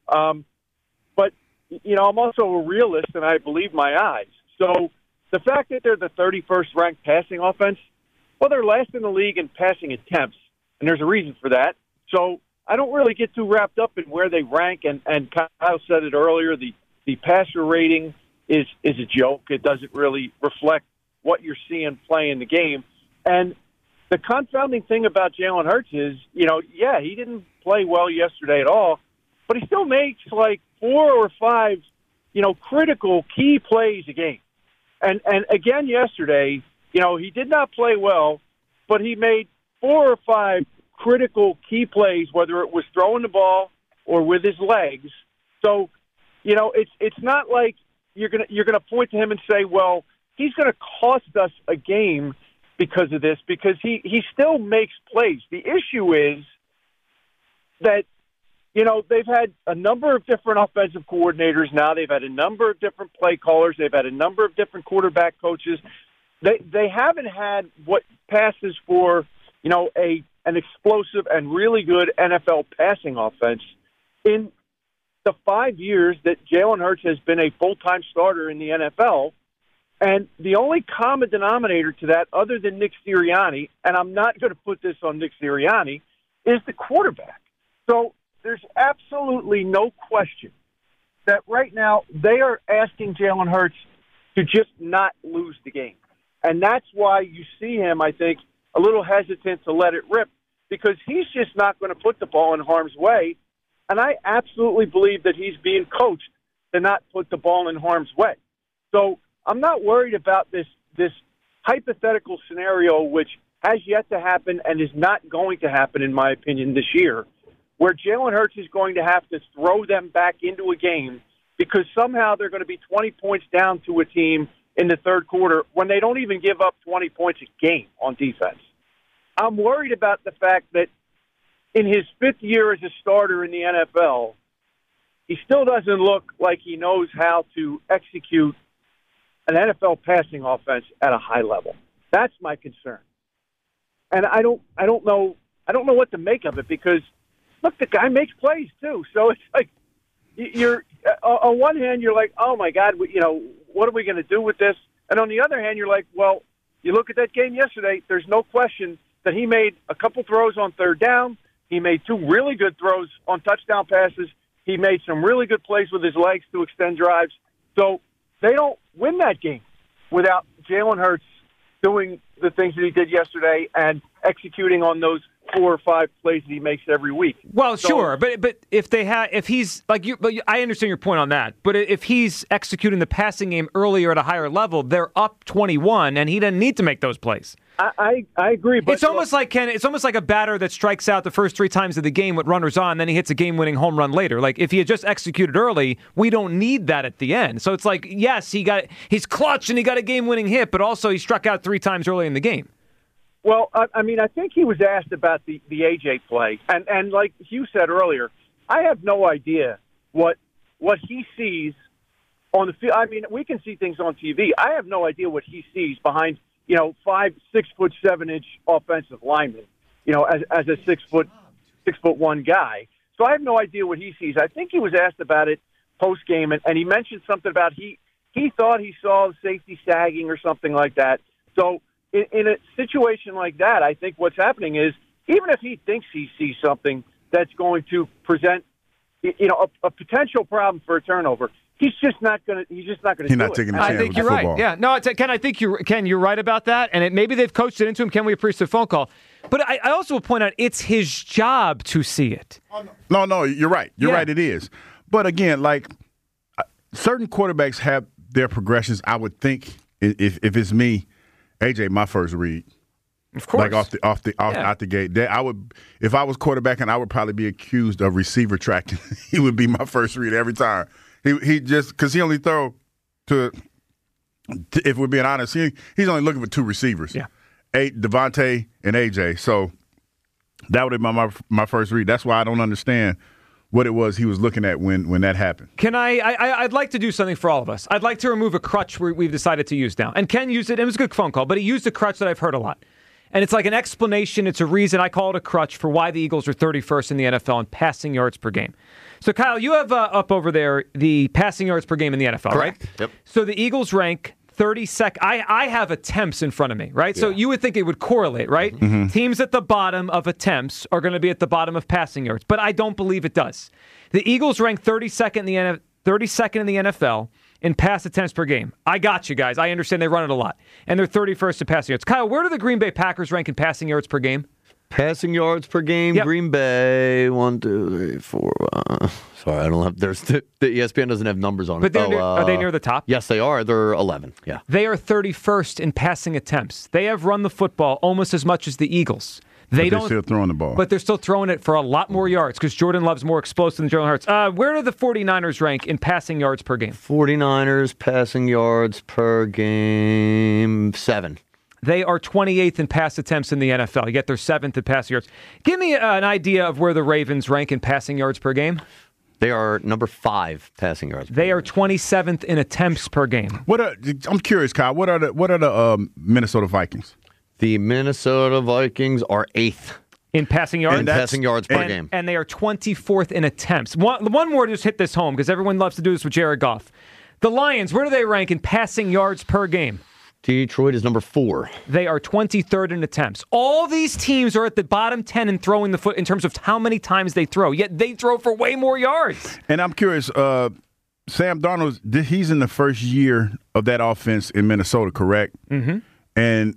But, you know, I'm also a realist, and I believe my eyes. So the fact that they're the 31st ranked passing offense, well, they're last in the league in passing attempts, and there's a reason for that. So I don't really get too wrapped up in where they rank, and Kyle said it earlier, the passer rating is a joke. It doesn't really reflect what you're seeing play in the game. And the confounding thing about Jalen Hurts is, you know, yeah, he didn't play well yesterday at all, but he still makes like 4 or 5, you know, critical key plays a game. And again yesterday, you know, he did not play well, but he made 4 or 5 critical key plays, whether it was throwing the ball or with his legs. So, you know, it's not like you're gonna point to him and say, well, he's going to cost us a game because of this, because he still makes plays. The issue is that, you know, they've had a number of different offensive coordinators now. They've had a number of different play callers. They've had a number of different quarterback coaches. They haven't had what passes for, you know, an explosive and really good NFL passing offense in the 5 years that Jalen Hurts has been a full-time starter in the NFL. And the only common denominator to that, other than Nick Sirianni, and I'm not going to put this on Nick Sirianni, is the quarterback. So there's absolutely no question that right now they are asking Jalen Hurts to just not lose the game. And that's why you see him, I think, a little hesitant to let it rip, because he's just not going to put the ball in harm's way. And I absolutely believe that he's being coached to not put the ball in harm's way. So I'm not worried about this hypothetical scenario, which has yet to happen and is not going to happen, in my opinion, this year, where Jalen Hurts is going to have to throw them back into a game because somehow they're going to be 20 points down to a team in the third quarter when they don't even give up 20 points a game on defense. I'm worried about the fact that in his 5th year as a starter in the NFL, he still doesn't look like he knows how to execute an NFL passing offense at a high level. That's my concern. And I don't know what to make of it because, look, the guy makes plays too. So it's like you're on one hand you're like, oh my God, what are we going to do with this? And on the other hand, you're like, well, you look at that game yesterday. There's no question that he made a couple throws on third down. He made 2 really good throws on touchdown passes. He made some really good plays with his legs to extend drives. So they don't win that game without Jalen Hurts doing the things that he did yesterday and executing on those 4 or 5 plays that he makes every week. Well, sure, but if he's like you, but I understand your point on that. But if he's executing the passing game earlier at a higher level, they're up 21, and he doesn't need to make those plays. I agree, but it's almost like a batter that strikes out the first 3 times of the game with runners on, then he hits a game-winning home run later. Like if he had just executed early, we don't need that at the end. So it's like, yes, he's clutch and he got a game-winning hit, but also he struck out 3 times early in the game. Well, I mean, I think he was asked about the AJ play, and like Hugh said earlier, I have no idea what he sees on the field. I mean, we can see things on TV. I have no idea what he sees behind 5, 6'7" offensive lineman, as a 6'1" guy. So I have no idea what he sees. I think he was asked about it post game, and he mentioned something about he thought he saw the safety sagging or something like that. So in a situation like that, I think what's happening is even if he thinks he sees something that's going to present, a potential problem for a turnover, he's not going to do it. I think you're right. Yeah, no, Ken, I think you're right about that. And maybe they've coached it into him. Ken, we appreciate the phone call. But I also will point out it's his job to see it. No, you're right. You're right. It is. But again, like certain quarterbacks have their progressions. I would think if it's me, AJ, my first read. Of course. Like out the gate. I would, if I was quarterbacking, I would probably be accused of receiver tracking. He would be my first read every time. He just because he only throw to if we're being honest, he's only looking for 2 receivers. Yeah, Devontae and AJ. So that would have been my first read. That's why I don't understand what it was he was looking at when that happened. Can I'd like to do something for all of us. I'd like to remove a crutch we've decided to use now. And Ken used it. It was a good phone call, but he used a crutch that I've heard a lot. And it's like an explanation. It's a reason. I call it a crutch for why the Eagles are 31st in the NFL in passing yards per game. So, Kyle, you have up over there the passing yards per game in the NFL, Correct. right? Yep. So the Eagles rank 32nd. I have attempts in front of me, right? Yeah. So you would think it would correlate, right? Mm-hmm. Teams at the bottom of attempts are going to be at the bottom of passing yards, but I don't believe it does. The Eagles rank 32nd in the NFL in pass attempts per game. I got you guys. I understand they run it a lot. And they're 31st in passing yards. Kyle, where do the Green Bay Packers rank in passing yards per game? Passing yards per game, yep. Green Bay, 1, 2, 3, 4. Sorry, I don't have. There's the ESPN doesn't have numbers on it. But are they near the top? Yes, they are. They're 11. Yeah, they are 31st in passing attempts. They have run the football almost as much as the Eagles. They're still throwing the ball. But they're still throwing it for a lot more yards because Jordan Love's more explosive than Jalen Hurts. Where do the 49ers rank in passing yards per game? 49ers passing yards per game, 7. They are 28th in pass attempts in the NFL, yet they're 7th in passing yards. Give me an idea of where the Ravens rank in passing yards per game. They are number 5 passing yards. They are 27th in attempts per game. I'm curious, Kyle. What are the Minnesota Vikings? The Minnesota Vikings are 8th in passing yards. In passing yards per game, and they are 24th in attempts. One more to just hit this home because everyone loves to do this with Jared Goff. The Lions, where do they rank in passing yards per game? Detroit is number 4. They are 23rd in attempts. All these teams are at the bottom 10 in throwing the foot in terms of how many times they throw, yet they throw for way more yards. And I'm curious, Sam Darnold, he's in the first year of that offense in Minnesota, correct? Mm-hmm. And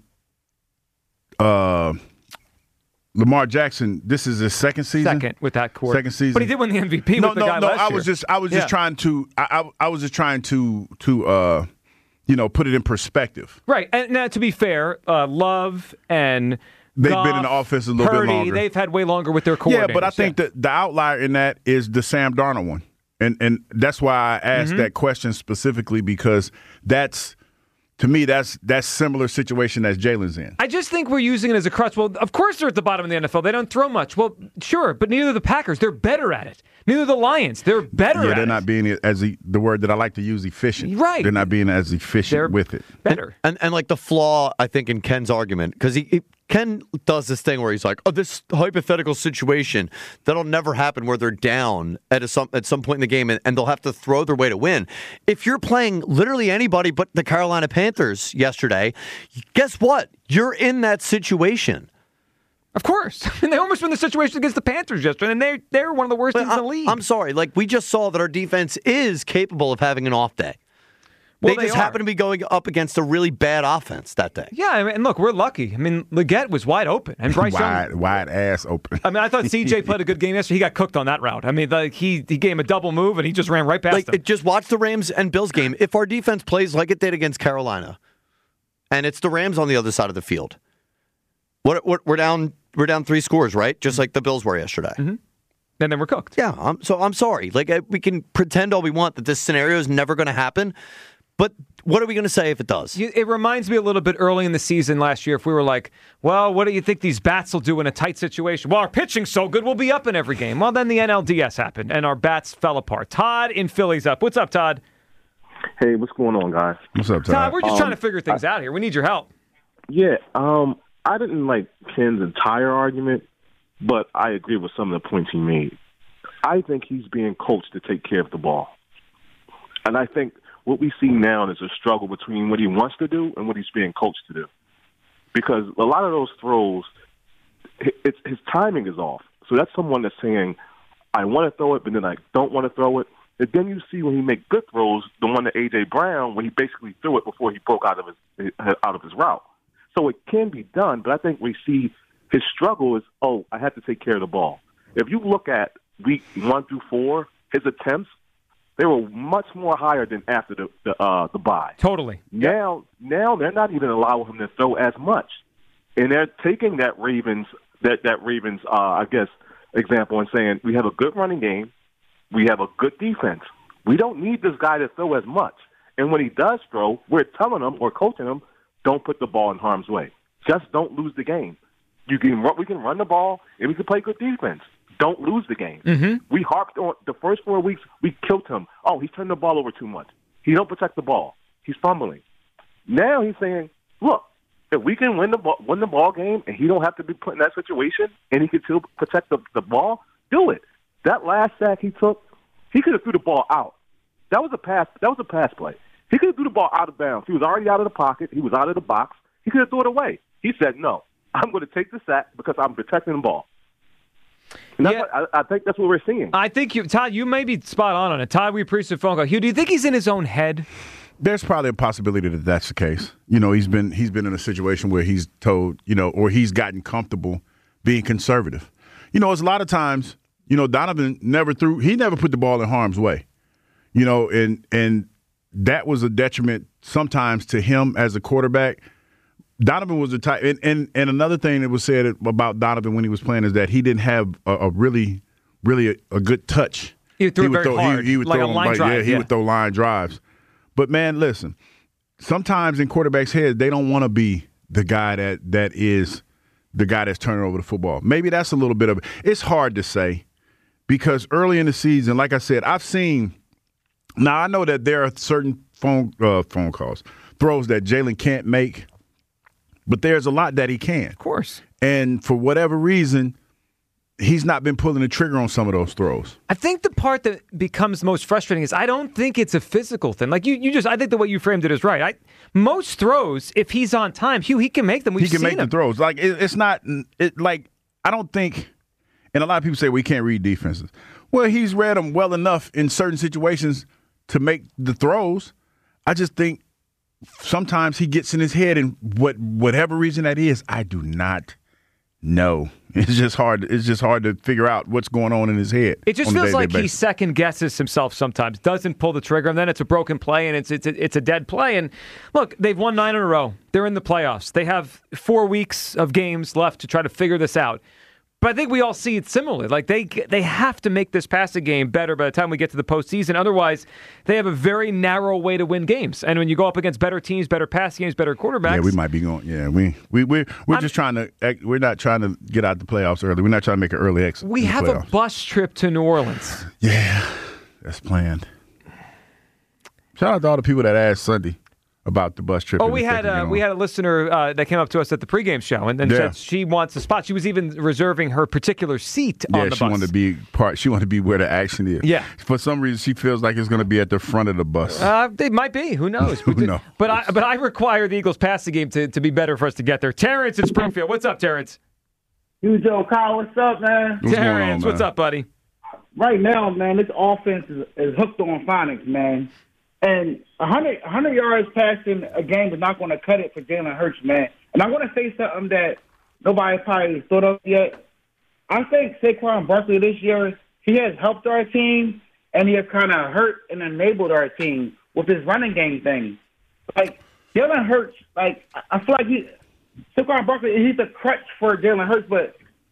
Lamar Jackson, this is his second season? Second with that court. Second season. But he did win the MVP with the guy last year. I was just trying to put it in perspective. Right. And now, to be fair, Love and they've Goff, been in the offense a little bit longer. They've had way longer with their coordinators. Yeah, but I think that the outlier in that is the Sam Darnold one. And that's why I asked that question specifically, because that's to me, that's similar situation as Jalen's in. I just think we're using it as a crutch. Well, of course they're at the bottom of the NFL. They don't throw much. Well, sure, but neither the Packers. They're better at it. Neither the Lions. They're better at it. Yeah, they're not being as the word that I like to use, efficient. Right. They're not being as efficient with it. Better. And like the flaw, I think, in Ken's argument, because Ken does this thing where he's like, oh, this hypothetical situation that'll never happen where they're down at some point in the game and they'll have to throw their way to win. If you're playing literally anybody but the Carolina Panthers yesterday, guess what? You're in that situation. Of course. And they almost won the situation against the Panthers yesterday, and they're one of the worst teams in the league. I'm sorry. Like, we just saw that our defense is capable of having an off day. Well, they just happen to be going up against a really bad offense that day. Yeah, and look, we're lucky. I mean, Leggett was wide open, and Bryce Young, wide ass open. I mean, I thought CJ played a good game yesterday. He got cooked on that route. I mean, he gave him a double move, and he just ran right past him. Just watch the Rams and Bills game. If our defense plays like it did against Carolina, and it's the Rams on the other side of the field, we're down 3 scores, right? Just like the Bills were yesterday. Mm-hmm. And then we're cooked. Yeah, I'm sorry. Like, we can pretend all we want that this scenario is never going to happen. But what are we going to say if it does? It reminds me a little bit early in the season last year if we were like, well, what do you think these bats will do in a tight situation? Well, our pitching's so good, we'll be up in every game. Well, then the NLDS happened, and our bats fell apart. Todd in Philly's up. What's up, Todd? Hey, what's going on, guys? What's up, Todd? Todd, we're just trying to figure things out here. We need your help. Yeah, I didn't like Ken's entire argument, but I agree with some of the points he made. I think he's being coached to take care of the ball. And I think what we see now is a struggle between what he wants to do and what he's being coached to do. Because a lot of those throws, his timing is off. So that's someone that's saying, I want to throw it, but then I don't want to throw it. And then you see when he makes good throws, the one to A.J. Brown, when he basically threw it before he broke out of his route. So it can be done, but I think we see his struggle is, I have to take care of the ball. If you look at week 1 through 4, his attempts, they were much more higher than after the bye. Totally. Now they're not even allowing him to throw as much, and they're taking that Ravens I guess example and saying we have a good running game, we have a good defense. We don't need this guy to throw as much. And when he does throw, we're telling him or coaching him, don't put the ball in harm's way. Just don't lose the game. We can run the ball and we can play good defense. Don't lose the game. Mm-hmm. We harped on the first 4 weeks. We killed him. Oh, he's turning the ball over too much. He don't protect the ball. He's fumbling. Now he's saying, look, if we can win the ball game and he don't have to be put in that situation and he can still protect the ball, do it. That last sack he took, he could have threw the ball out. That was a pass play. He could have threw the ball out of bounds. He was already out of the pocket. He was out of the box. He could have threw it away. He said, no, I'm going to take the sack because I'm protecting the ball. And I think that's what we're seeing. I think, Todd, you may be spot on it. Todd, we appreciate the phone call. Hugh, do you think he's in his own head? There's probably a possibility that that's the case. You know, he's been in a situation where he's told, or he's gotten comfortable being conservative. You know, it's a lot of times, Donovan never put the ball in harm's way. And that was a detriment sometimes to him as a quarterback. Donovan was the type, and another thing that was said about Donovan when he was playing is that he didn't have a really a good touch. He threw it very hard, he would like throw a line drive. Yeah, he would throw line drives. But man, listen, sometimes in quarterbacks' heads, they don't want to be the guy that is the guy that's turning over the football. Maybe that's a little bit of it. It's hard to say because early in the season, like I said, I've seen. Now I know that there are certain phone calls, throws that Jalen can't make. But there's a lot that he can. Of course. And for whatever reason, he's not been pulling the trigger on some of those throws. I think the part that becomes most frustrating is I don't think it's a physical thing. Like I think the way you framed it is right. Most throws, if he's on time, Hugh, he can make them. He can make the throws. Like it's not like I don't think. And a lot of people say we can't read defenses. Well, he's read them well enough in certain situations to make the throws. I just think. Sometimes he gets in his head, and whatever reason that is, I do not know. It's just hard to figure out what's going on in his head. It just feels like he second guesses himself sometimes, doesn't pull the trigger, and then it's a broken play, and it's a dead play. And look, they've won 9 in a row. They're in the playoffs. They have 4 weeks of games left to try to figure this out. But I think we all see it similarly. Like they have to make this passing game better by the time we get to the postseason. Otherwise, they have a very narrow way to win games. And when you go up against better teams, better passing games, better quarterbacks, yeah, we might be going. Yeah, we're just trying to. We're not trying to get out the playoffs early. We're not trying to make an early exit. We have a bus trip to New Orleans. Yeah, that's planned. Shout out to all the people that asked Sunday about the bus trip. Oh, we had a listener that came up to us at the pregame show and said she wants a spot. She was even reserving her particular seat on the bus. Yeah, she wanted to be part. She wanted to be where the action is. Yeah. For some reason, she feels like it's going to be at the front of the bus. It might be. Who knows? Who knows? But I require the Eagles passing game to be better for us to get there. Terrence in Springfield. What's up, Terrence? Joe Kyle, what's up, man? Terrence, what's up, buddy? Right now, man, this offense is hooked on phonics, man. And 100 yards passing a game is not going to cut it for Jalen Hurts, man. And I'm going to say something that nobody probably thought of yet. I think Saquon Barkley this year, he has helped our team, and he has kind of hurt and enabled our team with his running game thing. Like, Jalen Hurts, like, I feel like Saquon Barkley, he's a crutch for Jalen Hurts, but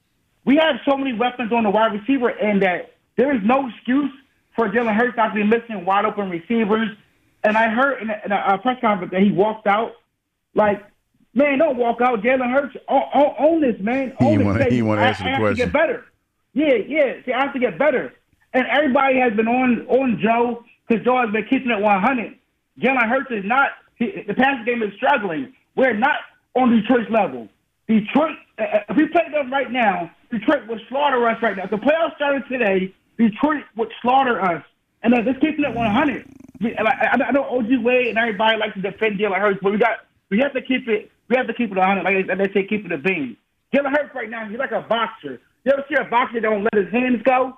we have so many weapons on the wide receiver end that there is no excuse for Jalen Hurts not to be missing wide open receivers. And I heard in a press conference that he walked out. Like, man, don't walk out. Jalen Hurts, own this, man. He didn't want to answer the question. I have to get better. Yeah. See, I have to get better. And everybody has been on Joe because Joe has been keeping it 100. Jalen Hurts is not – the passing game is struggling. We're not on Detroit's level. Detroit, if we played them right now, Detroit would slaughter us right now. If the playoffs started today, Detroit would slaughter us. And just keeping it 100. I know OG Wade and everybody likes to defend Jalen Hurts, but we have to keep it 100. Like they say, keep it a beam. Jalen Hurts right now, he's like a boxer. You ever see a boxer that don't let his hands go?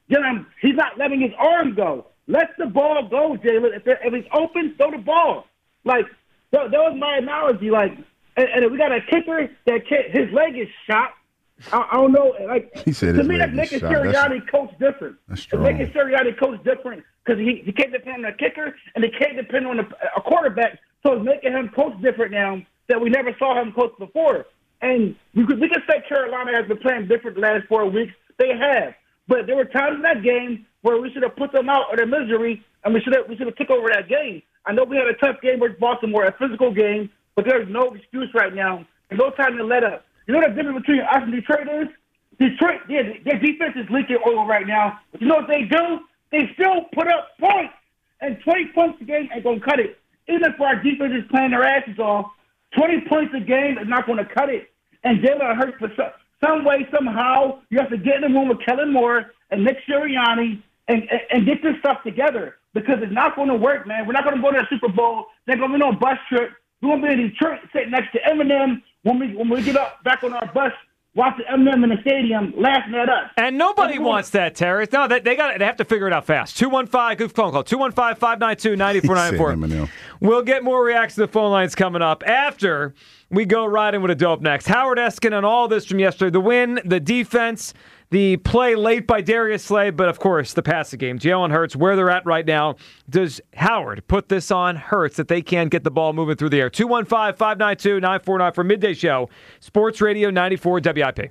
He's not letting his arms go. Let the ball go, Jalen. If it's open, throw the ball. Like that was my analogy. Like, and if we got a kicker that his leg is shot. I don't know. Like, he said to me, that's making Sirianni coach different. That's strong. It's making Sirianni coach different because he can't depend on a kicker and he can't depend on a quarterback. So it's making him coach different now that we never saw him coach before. And we can say Carolina has been playing different the last 4 weeks. They have, but there were times in that game where we should have put them out of their misery and we should have took over that game. I know we had a tough game with Baltimore, a physical game, but there's no excuse right now. There's no time to let up. You know what the difference between us and Detroit is? Detroit, their defense is leaking oil right now. But you know what they do? They still put up points. And 20 points a game ain't going to cut it. Even if our defense is playing their asses off, 20 points a game is not going to cut it. And Jalen Hurts, for some way, somehow, you have to get in the room with Kellen Moore and Nick Sirianni and get this stuff together. Because it's not going to work, man. We're not going to go to the Super Bowl. They're going to be on a bus trip. We're going to be in Detroit sitting next to Eminem when we get up back on our bus, watching Eminem in the stadium, laughing at us. And nobody wants that, Terrence. No, they have to figure it out fast. 215, good phone call. 215-592-9494. We'll get more reactions to the phone lines coming up after we go riding with a dope next. Howard Eskin on all this from yesterday. The win, the defense, the play late by Darius Slay, but of course the passing game. Jalen Hurts, where they're at right now. Does Howard put this on Hurts that they can't get the ball moving through the air? 215-592-9494 for Midday Show. Sports Radio 94 WIP.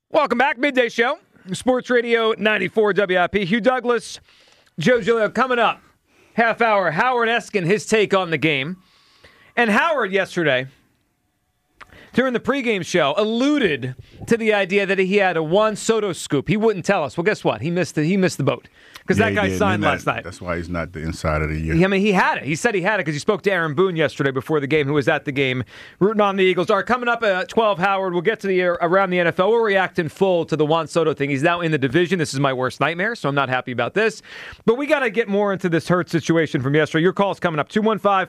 Welcome back. Midday Show. Sports Radio 94 WIP. Hugh Douglas, Joe Giglio coming up. Half hour. Howard Eskin, his take on the game. And Howard yesterday, during the pregame show, alluded to the idea that he had a Juan Soto scoop. He wouldn't tell us. Well, guess what? He missed the boat. Because that guy signed last night. That's why he's not the inside of the year. I mean, he had it. He said he had it because he spoke to Aaron Boone yesterday before the game, who was at the game, rooting on the Eagles. All right, coming up at 12, Howard, we'll get to the around the NFL. We'll react in full to the Juan Soto thing. He's now in the division. This is my worst nightmare, so I'm not happy about this. But we got to get more into this Hurts situation from yesterday. Your call's coming up,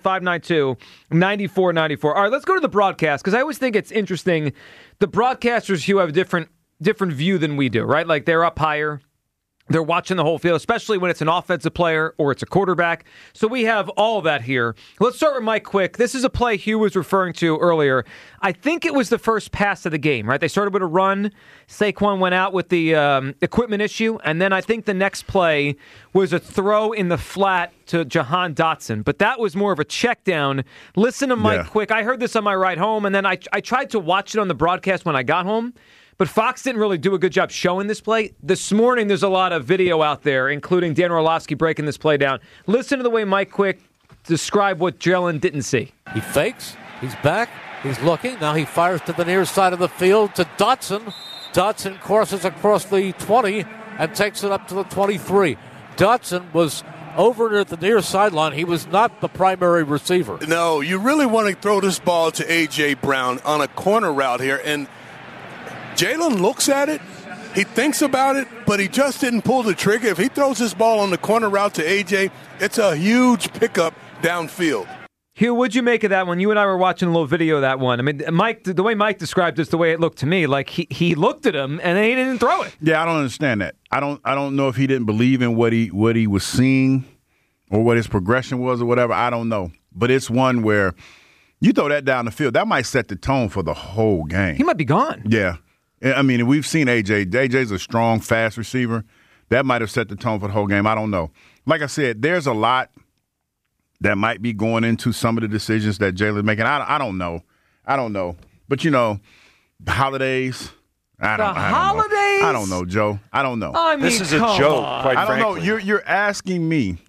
215-592-9494. All right, let's go to the broadcast, because I always think it's interesting. The broadcasters, Hugh, have a different view than we do, right? Like, they're up higher. They're watching the whole field, especially when it's an offensive player or it's a quarterback. So we have all of that here. Let's start with Mike Quick. This is a play Hugh was referring to earlier. I think it was the first pass of the game, right? They started with a run. Saquon went out with the equipment issue. And then I think the next play was a throw in the flat to Jahan Dotson. But that was more of a check down. Listen to Mike Quick. I heard this on my ride home, and then I tried to watch it on the broadcast when I got home. But Fox didn't really do a good job showing this play. This morning, there's a lot of video out there, including Dan Orlovsky breaking this play down. Listen to the way Mike Quick described what Jalen didn't see. He fakes. He's back. He's looking. Now he fires to the near side of the field to Dotson. Dotson courses across the 20 and takes it up to the 23. Dotson was over at the near sideline. He was not the primary receiver. No, you really want to throw this ball to A.J. Brown on a corner route here, and Jalen looks at it, he thinks about it, but he just didn't pull the trigger. If he throws this ball on the corner route to A.J., it's a huge pickup downfield. Hugh, what'd you make of that one? You and I were watching a little video of that one. I mean, Mike, the way Mike described it's the way it looked to me. Like, he looked at him, and then he didn't throw it. Yeah, I don't understand that. I don't know if he didn't believe in what he was seeing or what his progression was or whatever. I don't know. But it's one where you throw that down the field, that might set the tone for the whole game. He might be gone. Yeah. I mean, we've seen A.J. A.J.'s a strong, fast receiver. That might have set the tone for the whole game. I don't know. Like I said, there's a lot that might be going into some of the decisions that Jalen's making. I don't know. But, the holidays. I don't know, Joe. I don't know. I mean, this is a joke, quite frankly. I don't know. You're asking me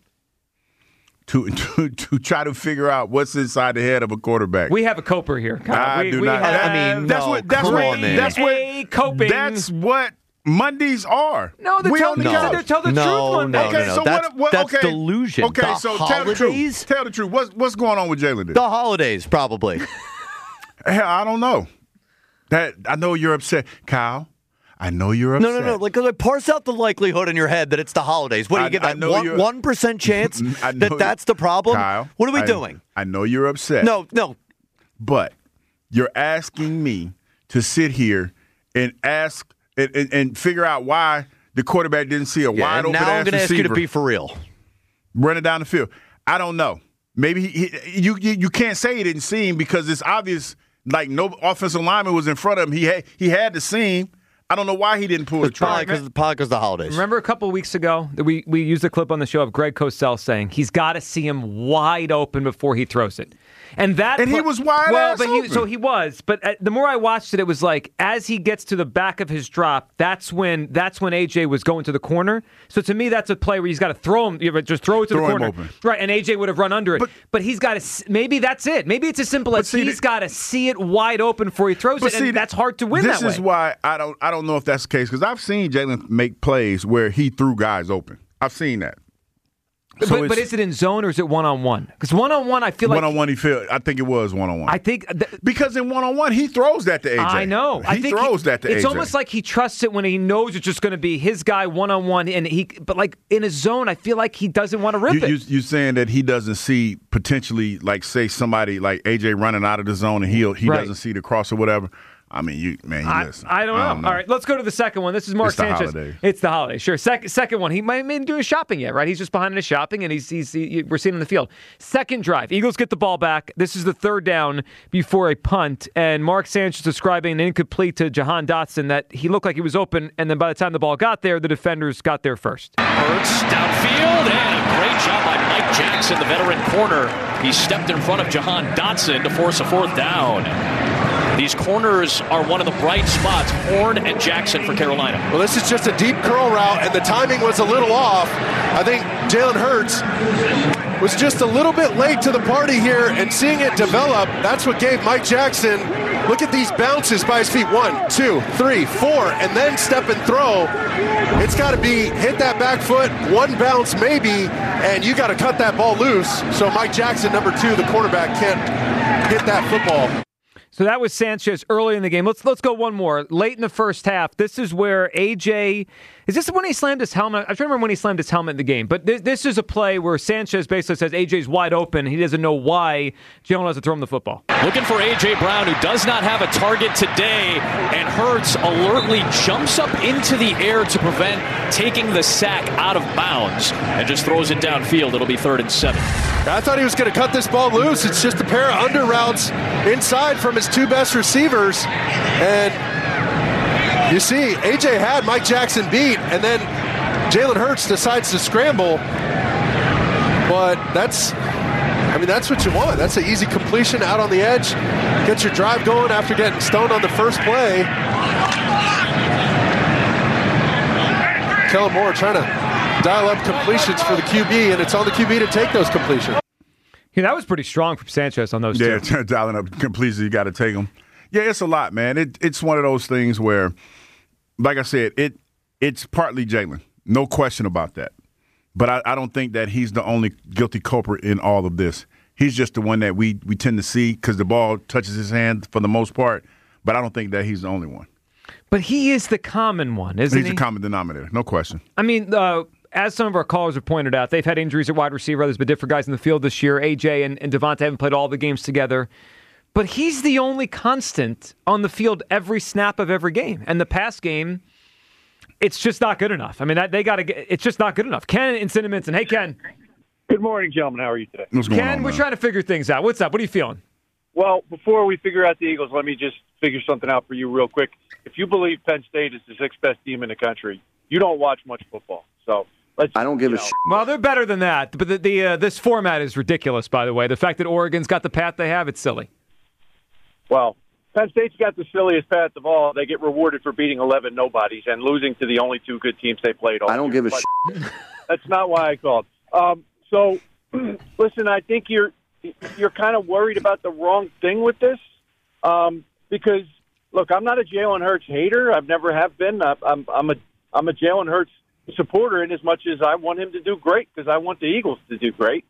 to try to figure out what's inside the head of a quarterback. We have a coper here. I do not. That's what Mondays are. No, they're telling the truth Mondays. No. That's delusion. Okay, so tell the truth. Tell the truth. What's going on with Jalen? The holidays, probably. Hell, I don't know. I know you're upset, Kyle. I know you're upset. No. Like, parse out the likelihood in your head that it's the holidays. What do you get? That 1% chance that's the problem? Kyle, what are we doing? I know you're upset. No. But you're asking me to sit here and ask and figure out why the quarterback didn't see a wide open ass receiver. Now I'm going to ask you to be for real. Running down the field. I don't know. Maybe you can't say he didn't see him because it's obvious. Like, no offensive lineman was in front of him. He had to see him. I don't know why he didn't pull the trigger. Probably because the holidays. Remember a couple of weeks ago that we used a clip on the show of Greg Cosell saying he's got to see him wide open before he throws it. And he was wide open. So he was. But the more I watched it, it was like as he gets to the back of his drop, that's when AJ was going to the corner. So to me, that's a play where he's got to throw him. Just throw it to the corner, right? And AJ would have run under it. But he's got to. Maybe that's it. Maybe it's as simple as he's got to see it wide open before he throws it, and that's hard to win that way. This is why I don't know if that's the case because I've seen Jalen make plays where he threw guys open. I've seen that. So but is it in zone or is it one-on-one? Because one-on-one, I feel like one-on-one. I think it was one-on-one. I think because in one-on-one he throws that to AJ. I know. He throws that to AJ. It's almost like he trusts it when he knows it's just going to be his guy one-on-one, but like in a zone, I feel like he doesn't want to rip it. You saying that he doesn't see potentially, like say somebody like AJ running out of the zone and he doesn't see the cross or whatever. I mean, you listen. I don't know. All right, let's go to the second one. This is Mark Sanchez. It's the holiday. Sure. Second one. He might have been doing shopping yet, right? He's just behind in his shopping, and we're seeing him in the field. Second drive. Eagles get the ball back. This is the third down before a punt, and Mark Sanchez describing an incomplete to Jahan Dotson that he looked like he was open, and then by the time the ball got there, the defenders got there first. Hurts downfield, and a great job by Mike Jackson, the veteran corner. He stepped in front of Jahan Dotson to force a fourth down. These corners are one of the bright spots, Horn and Jackson for Carolina. Well, this is just a deep curl route, and the timing was a little off. I think Jalen Hurts was just a little bit late to the party here, and seeing it develop, that's what gave Mike Jackson, look at these bounces by his feet, 1, 2, 3, 4, and then step and throw. It's got to be hit that back foot, one bounce maybe, and you got to cut that ball loose. So Mike Jackson, number 2, the quarterback, can't hit that football. So that was Sanchez early in the game. Let's go one more. Late in the first half, this is where A.J. Is this when he slammed his helmet? I'm trying to remember when he slammed his helmet in the game. But this is a play where Sanchez basically says A.J.'s wide open. He doesn't know why Jalen has to throw him the football. Looking for A.J. Brown, who does not have a target today, and Hurts alertly jumps up into the air to prevent taking the sack out of bounds and just throws it downfield. It'll be 3rd and 7. I thought he was going to cut this ball loose. It's just a pair of under routes inside from his 2 best receivers. And you see, A.J. had Mike Jackson beat, and then Jalen Hurts decides to scramble. But that's what you want. That's an easy completion out on the edge. Get your drive going after getting stoned on the first play. Kellen Moore trying to dial up completions for the QB, and it's on the QB to take those completions. Yeah, that was pretty strong from Sanchez on those two. Yeah, dialing up completions, you got to take them. Yeah, it's a lot, man. It's one of those things where, like I said, it's partly Jalen. No question about that. But I don't think that he's the only guilty culprit in all of this. He's just the one that we tend to see because the ball touches his hand for the most part. But I don't think that he's the only one. But he is the common one, isn't he? He's the common denominator, no question. I mean, as some of our callers have pointed out, they've had injuries at wide receiver. There's been different guys in the field this year. A.J. and Devontae haven't played all the games together. But he's the only constant on the field every snap of every game. And the pass game, it's just not good enough. I mean, it's just not good enough. Ken in Cinnamons, and hey, Ken. Good morning, gentlemen. How are you today? What's going on, Ken, we're man? trying to figure things out. What's up? What are you feeling? Well, before we figure out the Eagles, let me just figure something out for you real quick. If you believe Penn State is the 6th best team in the country, you don't watch much football. So I don't give a shit. Well, they're better than that. But this format is ridiculous, by the way. The fact that Oregon's got the path they have, it's silly. Well, Penn State's got the silliest path of all. They get rewarded for beating 11 nobodies and losing to the only 2 good teams they played all I don't year. give a shit. That's not why I called. So, listen, I think you're kind of worried about the wrong thing with this because, look, I'm not a Jalen Hurts hater. I've never have been. I'm a Jalen Hurts supporter in as much as I want him to do great because I want the Eagles to do great.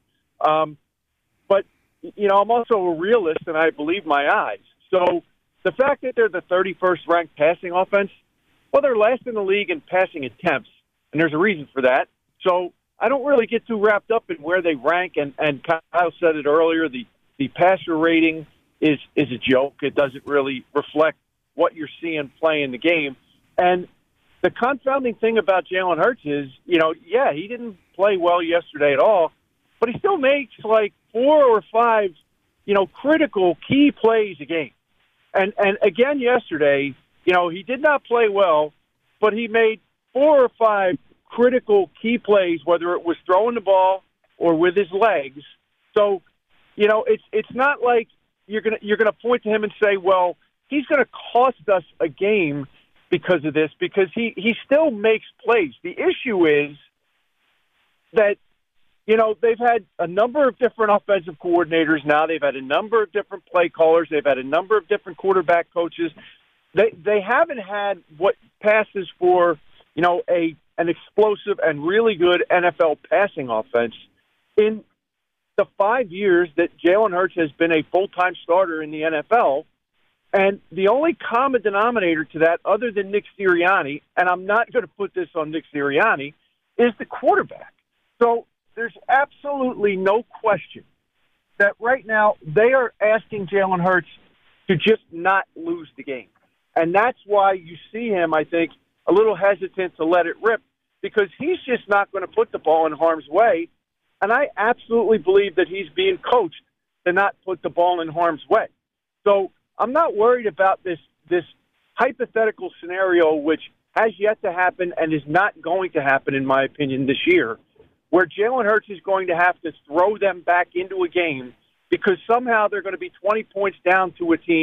But, you know, I'm also a realist, and I believe my eyes. So the fact that they're the 31st ranked passing offense, well, they're last in the league in passing attempts, and there's a reason for that. So I don't really get too wrapped up in where they rank, and Kyle said it earlier, the passer rating is a joke. It doesn't really reflect what you're seeing play in the game. And the confounding thing about Jalen Hurts is, you know, yeah, he didn't play well yesterday at all, but he still makes like 4 or 5, you know, critical key plays a game. And again yesterday, you know, he did not play well, but he made 4 or 5 critical key plays, whether it was throwing the ball or with his legs. So, you know, it's not like you're gonna point to him and say, well, he's going to cost us a game because of this, because he still makes plays. The issue is that, you know, they've had a number of different offensive coordinators now. They've had a number of different play callers. They've had a number of different quarterback coaches. They haven't had what passes for, you know, an explosive and really good NFL passing offense in the 5 years that Jalen Hurts has been a full-time starter in the NFL. And the only common denominator to that, other than Nick Sirianni, and I'm not going to put this on Nick Sirianni, is the quarterback. So there's absolutely no question that right now they are asking Jalen Hurts to just not lose the game. And that's why you see him, I think, a little hesitant to let it rip, because he's just not going to put the ball in harm's way. And I absolutely believe that he's being coached to not put the ball in harm's way. So I'm not worried about this hypothetical scenario, which has yet to happen and is not going to happen, in my opinion, this year, where Jalen Hurts is going to have to throw them back into a game because somehow they're going to be 20 points down to a team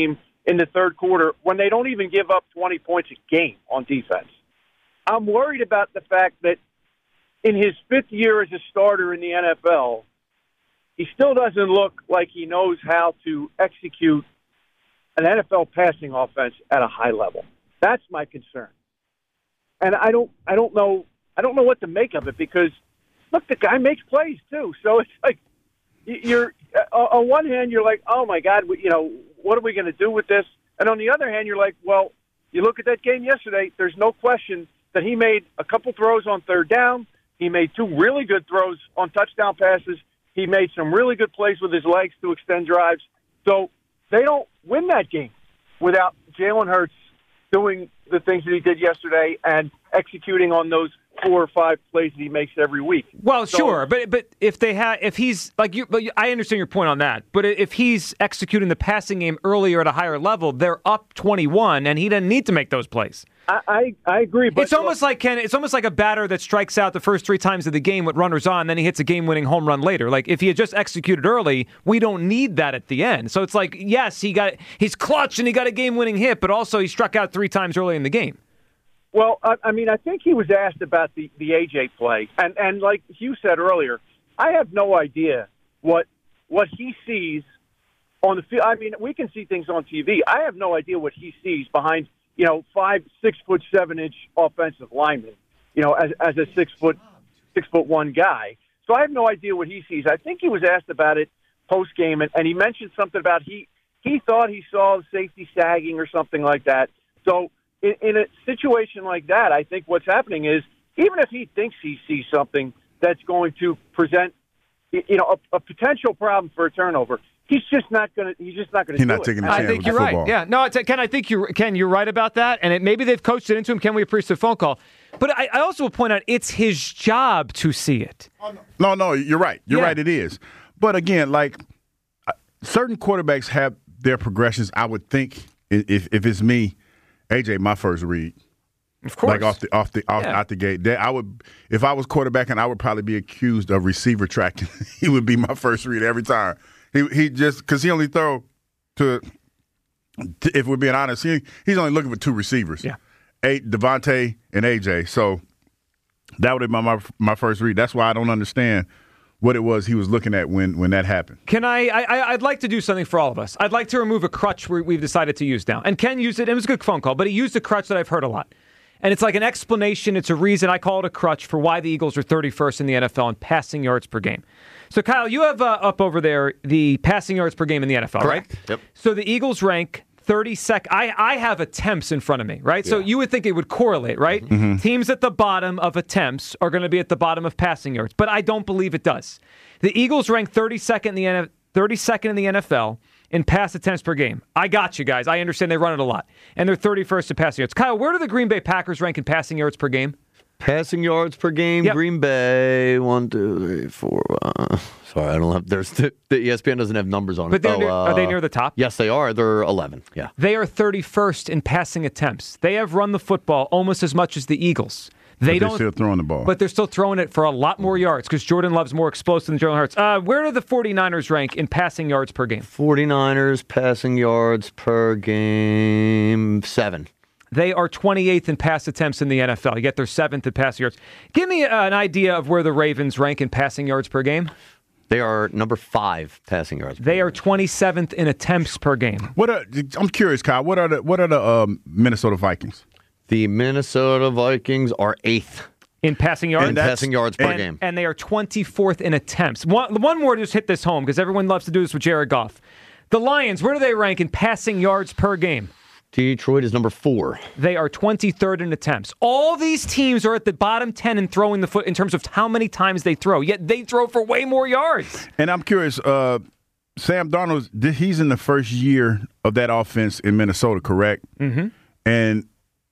in the third quarter when they don't even give up 20 points a game on defense. I'm worried about the fact that in his 5th year as a starter in the NFL, he still doesn't look like he knows how to execute an NFL passing offense at a high level. That's my concern. And I don't know what to make of it because, look, the guy makes plays too. So it's like you're on one hand you're like, oh my God, what are we going to do with this? And on the other hand, you're like, well, you look at that game yesterday. There's no question that he made a couple throws on third down. He made 2 really good throws on touchdown passes. He made some really good plays with his legs to extend drives. So they don't win that game without Jalen Hurts doing the things that he did yesterday and executing on those 4 or 5 plays that he makes every week. Well, sure, but if he's like you, I understand your point on that. But if he's executing the passing game earlier at a higher level, they're up 21, and he doesn't need to make those plays. I agree, but it's almost like a batter that strikes out the first 3 times of the game with runners on, then he hits a game-winning home run later. Like if he had just executed early, we don't need that at the end. So it's like, yes, he's clutch and he got a game-winning hit, but also he struck out 3 times early in the game. Well, I think he was asked about the AJ play, and like Hugh said earlier, I have no idea what he sees on the field. I mean, we can see things on TV. I have no idea what he sees behind 6'7" offensive lineman, as a 6'1" guy. So I have no idea what he sees. I think he was asked about it post game, and he mentioned something about he thought he saw the safety sagging or something like that. So in a situation like that, I think what's happening is even if he thinks he sees something that's going to present, a potential problem for a turnover, he's just not going to. He's just not going to. He's not taking a chance. I think you're right. Yeah, no, Ken. I think you're right about that. And maybe they've coached it into him. Ken, we appreciate the phone call. But I also will point out it's his job to see it. No, you're right. You're right. It is. But again, like certain quarterbacks have their progressions. I would think if it's me, AJ, my first read. Of course. Like out the gate. I would, if I was quarterbacking, I would probably be accused of receiver tracking. He would be my first read every time. He just because he only throw to if we're being honest, he's only looking for 2 receivers. Yeah, Devontae and AJ. So that would have been my first read. That's why I don't understand what it was he was looking at when that happened. Can I'd like to do something for all of us. I'd like to remove a crutch we've decided to use now. And Ken used it. It was a good phone call, but he used a crutch that I've heard a lot. And it's like an explanation. It's a reason. I call it a crutch for why the Eagles are 31st in the NFL in passing yards per game. So, Kyle, you have up over there the passing yards per game in the NFL, Correct. Right? Yep. So the Eagles rank 32nd. I have attempts in front of me, right? Yeah. So you would think it would correlate, right? Mm-hmm. Teams at the bottom of attempts are going to be at the bottom of passing yards, but I don't believe it does. The Eagles rank 32nd in the NFL in pass attempts per game. I got you guys. I understand they run it a lot. And they're 31st in passing yards. Kyle, where do the Green Bay Packers rank in passing yards per game? Passing yards per game, yep. Green Bay, 1, 2, 3, 4. Sorry, I don't have. There's the ESPN doesn't have numbers on it. But are they near the top? Yes, they are. They're 11. Yeah, they are 31st in passing attempts. They have run the football almost as much as the Eagles. They're still throwing the ball, but they're still throwing it for a lot more yards because Jordan Love's more explosive than Jalen Hurts. Where do the 49ers rank in passing yards per game? 49ers passing yards per game 7. They are 28th in pass attempts in the NFL, yet they're 7th in passing yards. Give me an idea of where the Ravens rank in passing yards per game. They are number 5 passing yards. They are 27th in attempts per game. I'm curious, Kyle. What are the Minnesota Vikings? The Minnesota Vikings are 8th. In passing yards? In passing yards per game. And they are 24th in attempts. One more to just hit this home, because everyone loves to do this with Jared Goff. The Lions, where do they rank in passing yards per game? Detroit is number 4. They are 23rd in attempts. All these teams are at the bottom 10 in throwing the foot in terms of how many times they throw, yet they throw for way more yards. And I'm curious, Sam Darnold, he's in the first year of that offense in Minnesota, correct? Mm-hmm. And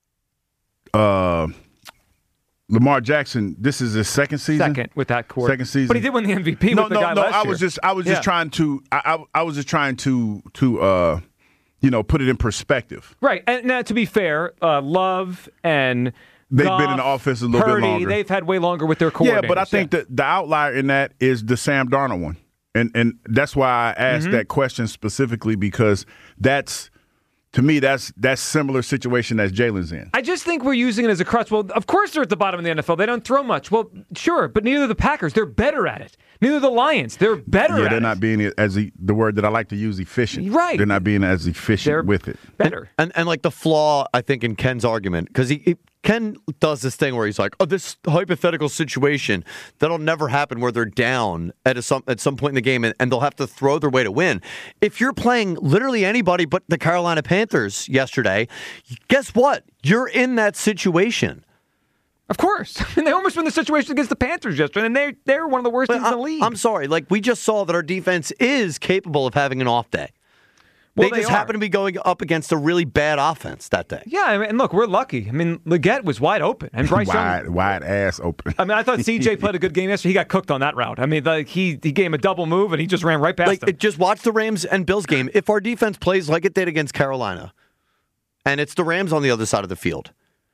Lamar Jackson, this is his second season. Second with that quarter. Second season. But he did win the MVP with the guy last year. I was just trying to put it in perspective. Right. And now, to be fair, Love and they've Goff, been in the offense a little Purdy, bit longer. They've had way longer with their coordinators. Yeah, but I think that the outlier in that is the Sam Darnold one. And that's why I asked that question specifically, because that's to me, that's similar situation as Jalen's in. I just think we're using it as a crutch. Well, of course they're at the bottom of the NFL. They don't throw much. Well, sure, but neither the Packers. They're better at it. Neither the Lions. They're better at it. Yeah, they're not being as the word that I like to use, efficient. Right. They're not being as efficient with it. Better. And like the flaw, I think, in Ken's argument, because Ken does this thing where he's like, oh, this hypothetical situation that'll never happen where they're down at some point in the game and they'll have to throw their way to win. If you're playing literally anybody but the Carolina Panthers yesterday, guess what? You're in that situation. Of course. And they almost won the situation against the Panthers yesterday, and they're one of the worst teams in the league. I'm sorry. Like, we just saw that our defense is capable of having an off day. Well, they just happen to be going up against a really bad offense that day. Yeah, and look, we're lucky. I mean, Leggett was wide open, and Bryce Young, wide ass open. I mean, I thought CJ played a good game yesterday. He got cooked on that route. I mean, he gave him a double move, and he just ran right past him. Just watch the Rams and Bills game. If our defense plays like it did against Carolina, and it's the Rams on the other side of the field,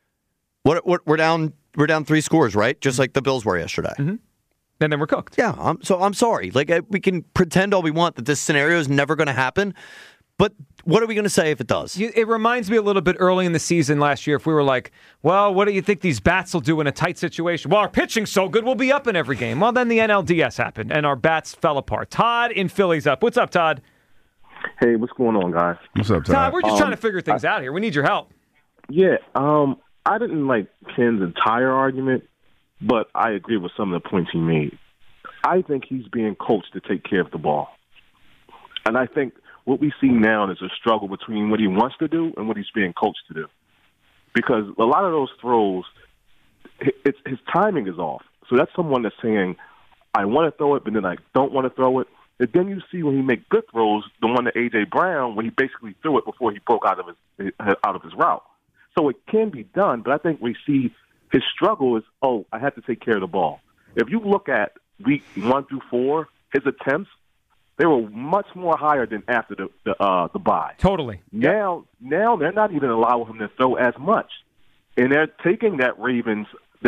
we're down 3 scores, right? Just like the Bills were yesterday. Mm-hmm. And then we're cooked. Yeah, I'm sorry. Like, we can pretend all we want that this scenario is never going to happen. But what are we going to say if it does? It reminds me a little bit early in the season last year if we were like, well, what do you think these bats will do in a tight situation? Well, our pitching's so good, we'll be up in every game. Well, then the NLDS happened, and our bats fell apart. Todd in Philly's up. What's up, Todd? Hey, what's going on, guys? What's up, Todd? Todd, we're just trying to figure things out here. We need your help. Yeah, I didn't like Ken's entire argument, but I agree with some of the points he made. I think he's being coached to take care of the ball. And I think what we see now is a struggle between what he wants to do and what he's being coached to do. Because a lot of those throws, his timing is off. So that's someone that's saying, I want to throw it, but then I don't want to throw it. And then you see when he makes good throws, the one to A.J. Brown, when he basically threw it before he broke out of his route. So it can be done, but I think we see his struggle is, I have to take care of the ball. If you look at week 1 through 4, his attempts, they were much more higher than after the bye. Totally. Now they're not even allowing him to throw as much, and they're taking that Ravens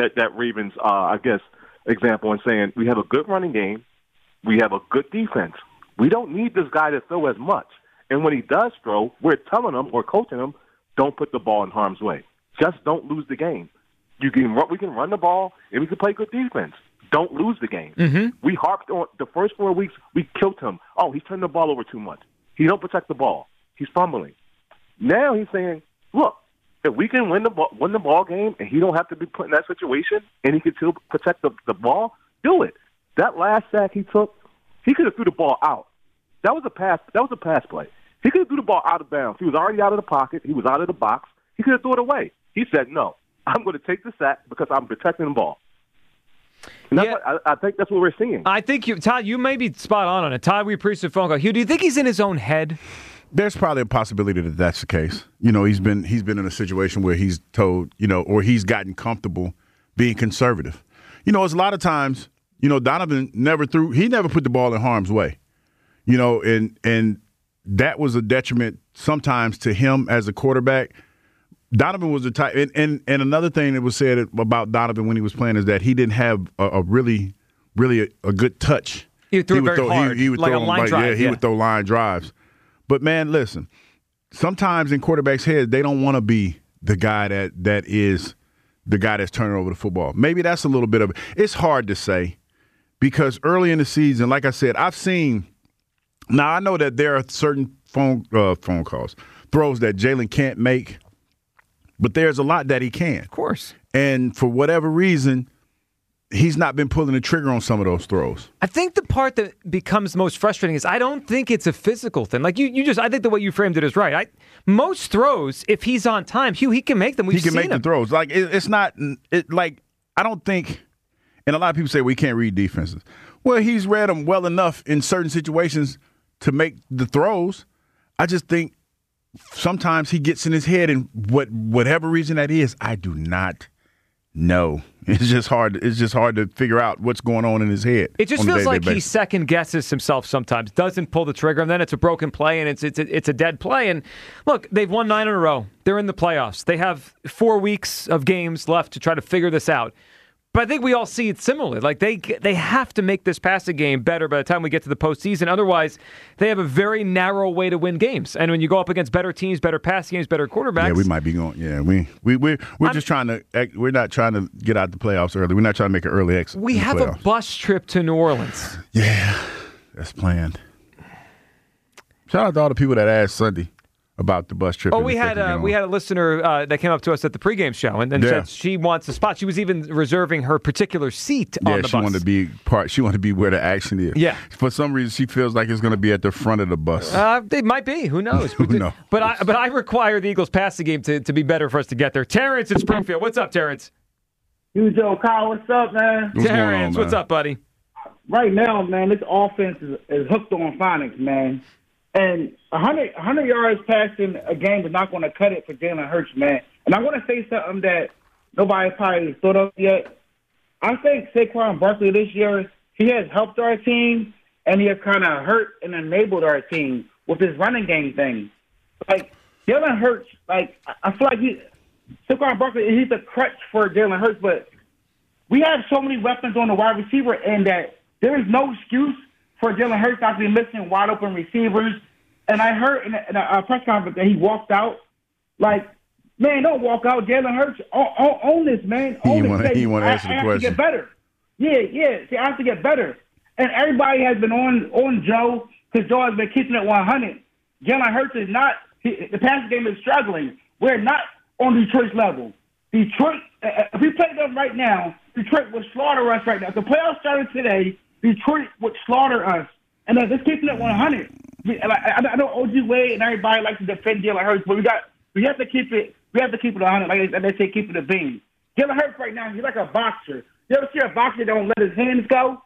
I guess example and saying we have a good running game, we have a good defense. We don't need this guy to throw as much. And when he does throw, we're telling him or coaching him, don't put the ball in harm's way. Just don't lose the game. We can run the ball and we can play good defense. Don't lose the game. Mm-hmm. We harped on the first 4 weeks. We killed him. Oh, he's turning the ball over too much. He don't protect the ball. He's fumbling. Now he's saying, look, if we can win the ball game and he don't have to be put in that situation and he can still protect the ball, do it. That last sack he took, he could have threw the ball out. That was a pass. That was a pass play. He could have threw the ball out of bounds. He was already out of the pocket. He was out of the box. He could have threw it away. He said, no, I'm going to take the sack because I'm protecting the ball. And that's I think that's what we're seeing. I think, Todd, you may be spot on it. Todd, we appreciate the phone call. Hugh, do you think he's in his own head? There's probably a possibility that that's the case. You know, he's been in a situation where he's told, or he's gotten comfortable being conservative. It's a lot of times, Donovan never put the ball in harm's way. And that was a detriment sometimes to him as a quarterback. Donovan was the type, and another thing that was said about Donovan when he was playing is that he didn't have a really a good touch. He would throw very hard, he would like throw a line drive. He would throw line drives. But man, listen, sometimes in quarterbacks' heads, they don't want to be the guy that is the guy that's turning over the football. Maybe that's a little bit of it. It's hard to say because early in the season, like I said, I've seen. Now I know that there are certain phone calls, throws that Jalen can't make. But there's a lot that he can. Of course. And for whatever reason, he's not been pulling the trigger on some of those throws. I think the part that becomes most frustrating is I don't think it's a physical thing. Like I think the way you framed it is right. Most throws, if he's on time, Hugh, he can make them. He can make the throws. Like it's not like I don't think. And a lot of people say we can't read defenses. Well, he's read them well enough in certain situations to make the throws. I just think. Sometimes he gets in his head, and whatever reason that is, I do not know. It's just hard to figure out what's going on in his head. It just feels like he second guesses himself sometimes, doesn't pull the trigger, and then it's a broken play, and it's a dead play. And look, they've won 9 in a row. They're in the playoffs. They have 4 weeks of games left to try to figure this out. But I think we all see it similarly. Like they have to make this passing game better by the time we get to the postseason. Otherwise, they have a very narrow way to win games. And when you go up against better teams, better passing games, better quarterbacks, yeah, we might be going. Yeah, we're just trying to. We're not trying to get out the playoffs early. We're not trying to make an early exit. We have a bus trip to New Orleans. Yeah, that's planned. Shout out to all the people that asked Sunday about the bus trip. Oh, we had a listener that came up to us at the pregame show and said she wants a spot. She was even reserving her particular seat on the bus. Yeah, she wanted to be She wanted to be where the action is. Yeah. For some reason, she feels like it's going to be at the front of the bus. It might be. Who knows? Who knows? But I require the Eagles passing game to be better for us to get there. Terrence in Springfield. What's up, Terrence? Joe Kyle, what's up, man? Terrence, what's up, buddy? Right now, man, this offense is hooked on phonics, man. And 100 yards passing a game is not going to cut it for Jalen Hurts, man. And I want to say something that nobody probably thought of yet. I think Saquon Barkley this year, he has helped our team, and he has kind of hurt and enabled our team with his running game thing. Like, Jalen Hurts, like, I feel like Saquon Barkley, he's a crutch for Jalen Hurts, but we have so many weapons on the wide receiver end that there is no excuse for Jalen Hurts not to be missing wide open receivers. And I heard in a press conference that he walked out. Like, man, don't walk out. Jalen Hurts, own this, man. He didn't want to answer the question. I have to get better. Yeah. See, I have to get better. And everybody has been on Joe because Joe has been keeping it 100. Jalen Hurts is not – the passing game is struggling. We're not on Detroit's level. Detroit, if we play them right now, Detroit would slaughter us right now. If the playoffs started today, Detroit would slaughter us. And just keeping it 100. I know OG Wade and everybody likes to defend Jalen Hurts, but we have to keep it 100. Like they say, keep it a beam. Jalen Hurts right now, he's like a boxer. You ever see a boxer that don't let his hands go?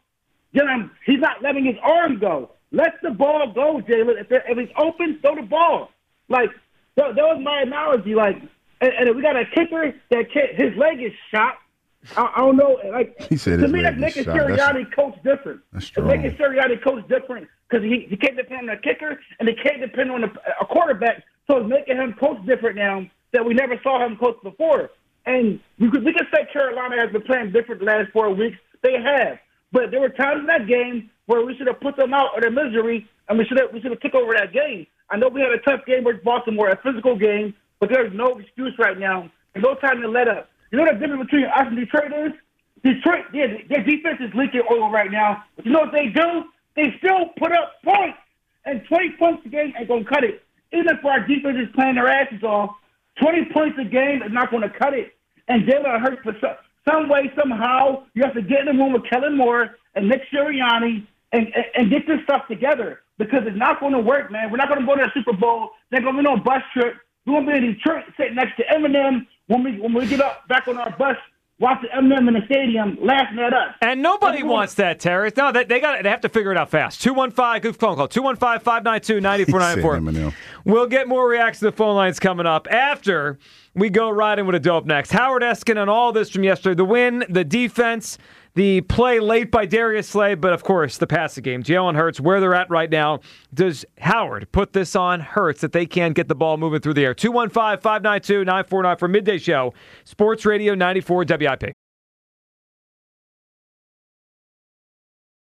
He's not letting his arms go. Let the ball go, Jalen. If it's open, throw the ball. Like that was my analogy. Like, and we got a kicker that his leg is shot. I don't know. Like, he said to me, that's making Sirianni coach different. That's strong. It's making Sirianni coach different because he can't depend on a kicker and he can't depend on a quarterback. So it's making him coach different now that we never saw him coach before. And we can say Carolina has been playing different the last 4 weeks. They have. But there were times in that game where we should have put them out of their misery and we should have took over that game. I know we had a tough game with Baltimore, a physical game, but there's no excuse right now. There's no time to let up. You know what the difference between us and Detroit is? Detroit, their defense is leaking oil right now. But you know what they do? They still put up points. And 20 points a game ain't going to cut it. Even if our defense is playing their asses off, 20 points a game is not going to cut it. And Jalen Hurts, for some way, somehow, you have to get in the room with Kellen Moore and Nick Sirianni and get this stuff together. Because it's not going to work, man. We're not going to go to the Super Bowl. There's going to be no bus trip. We're going to be in Detroit sitting next to Eminem when we get up back on our bus, watching Eminem in the stadium laughing at us. And nobody wants that, Terrence. No, they have to figure it out fast. 215, good phone call. 215-592-9494. We'll get more reactions to the phone lines coming up after we go riding with a dope next. Howard Eskin on all this from yesterday. The win, the defense, the play late by Darius Slay, but of course the passing game. Jalen Hurts, where they're at right now. Does Howard put this on Hurts that they can't get the ball moving through the air? 215-592-9494 for Midday Show. Sports Radio 94 WIP.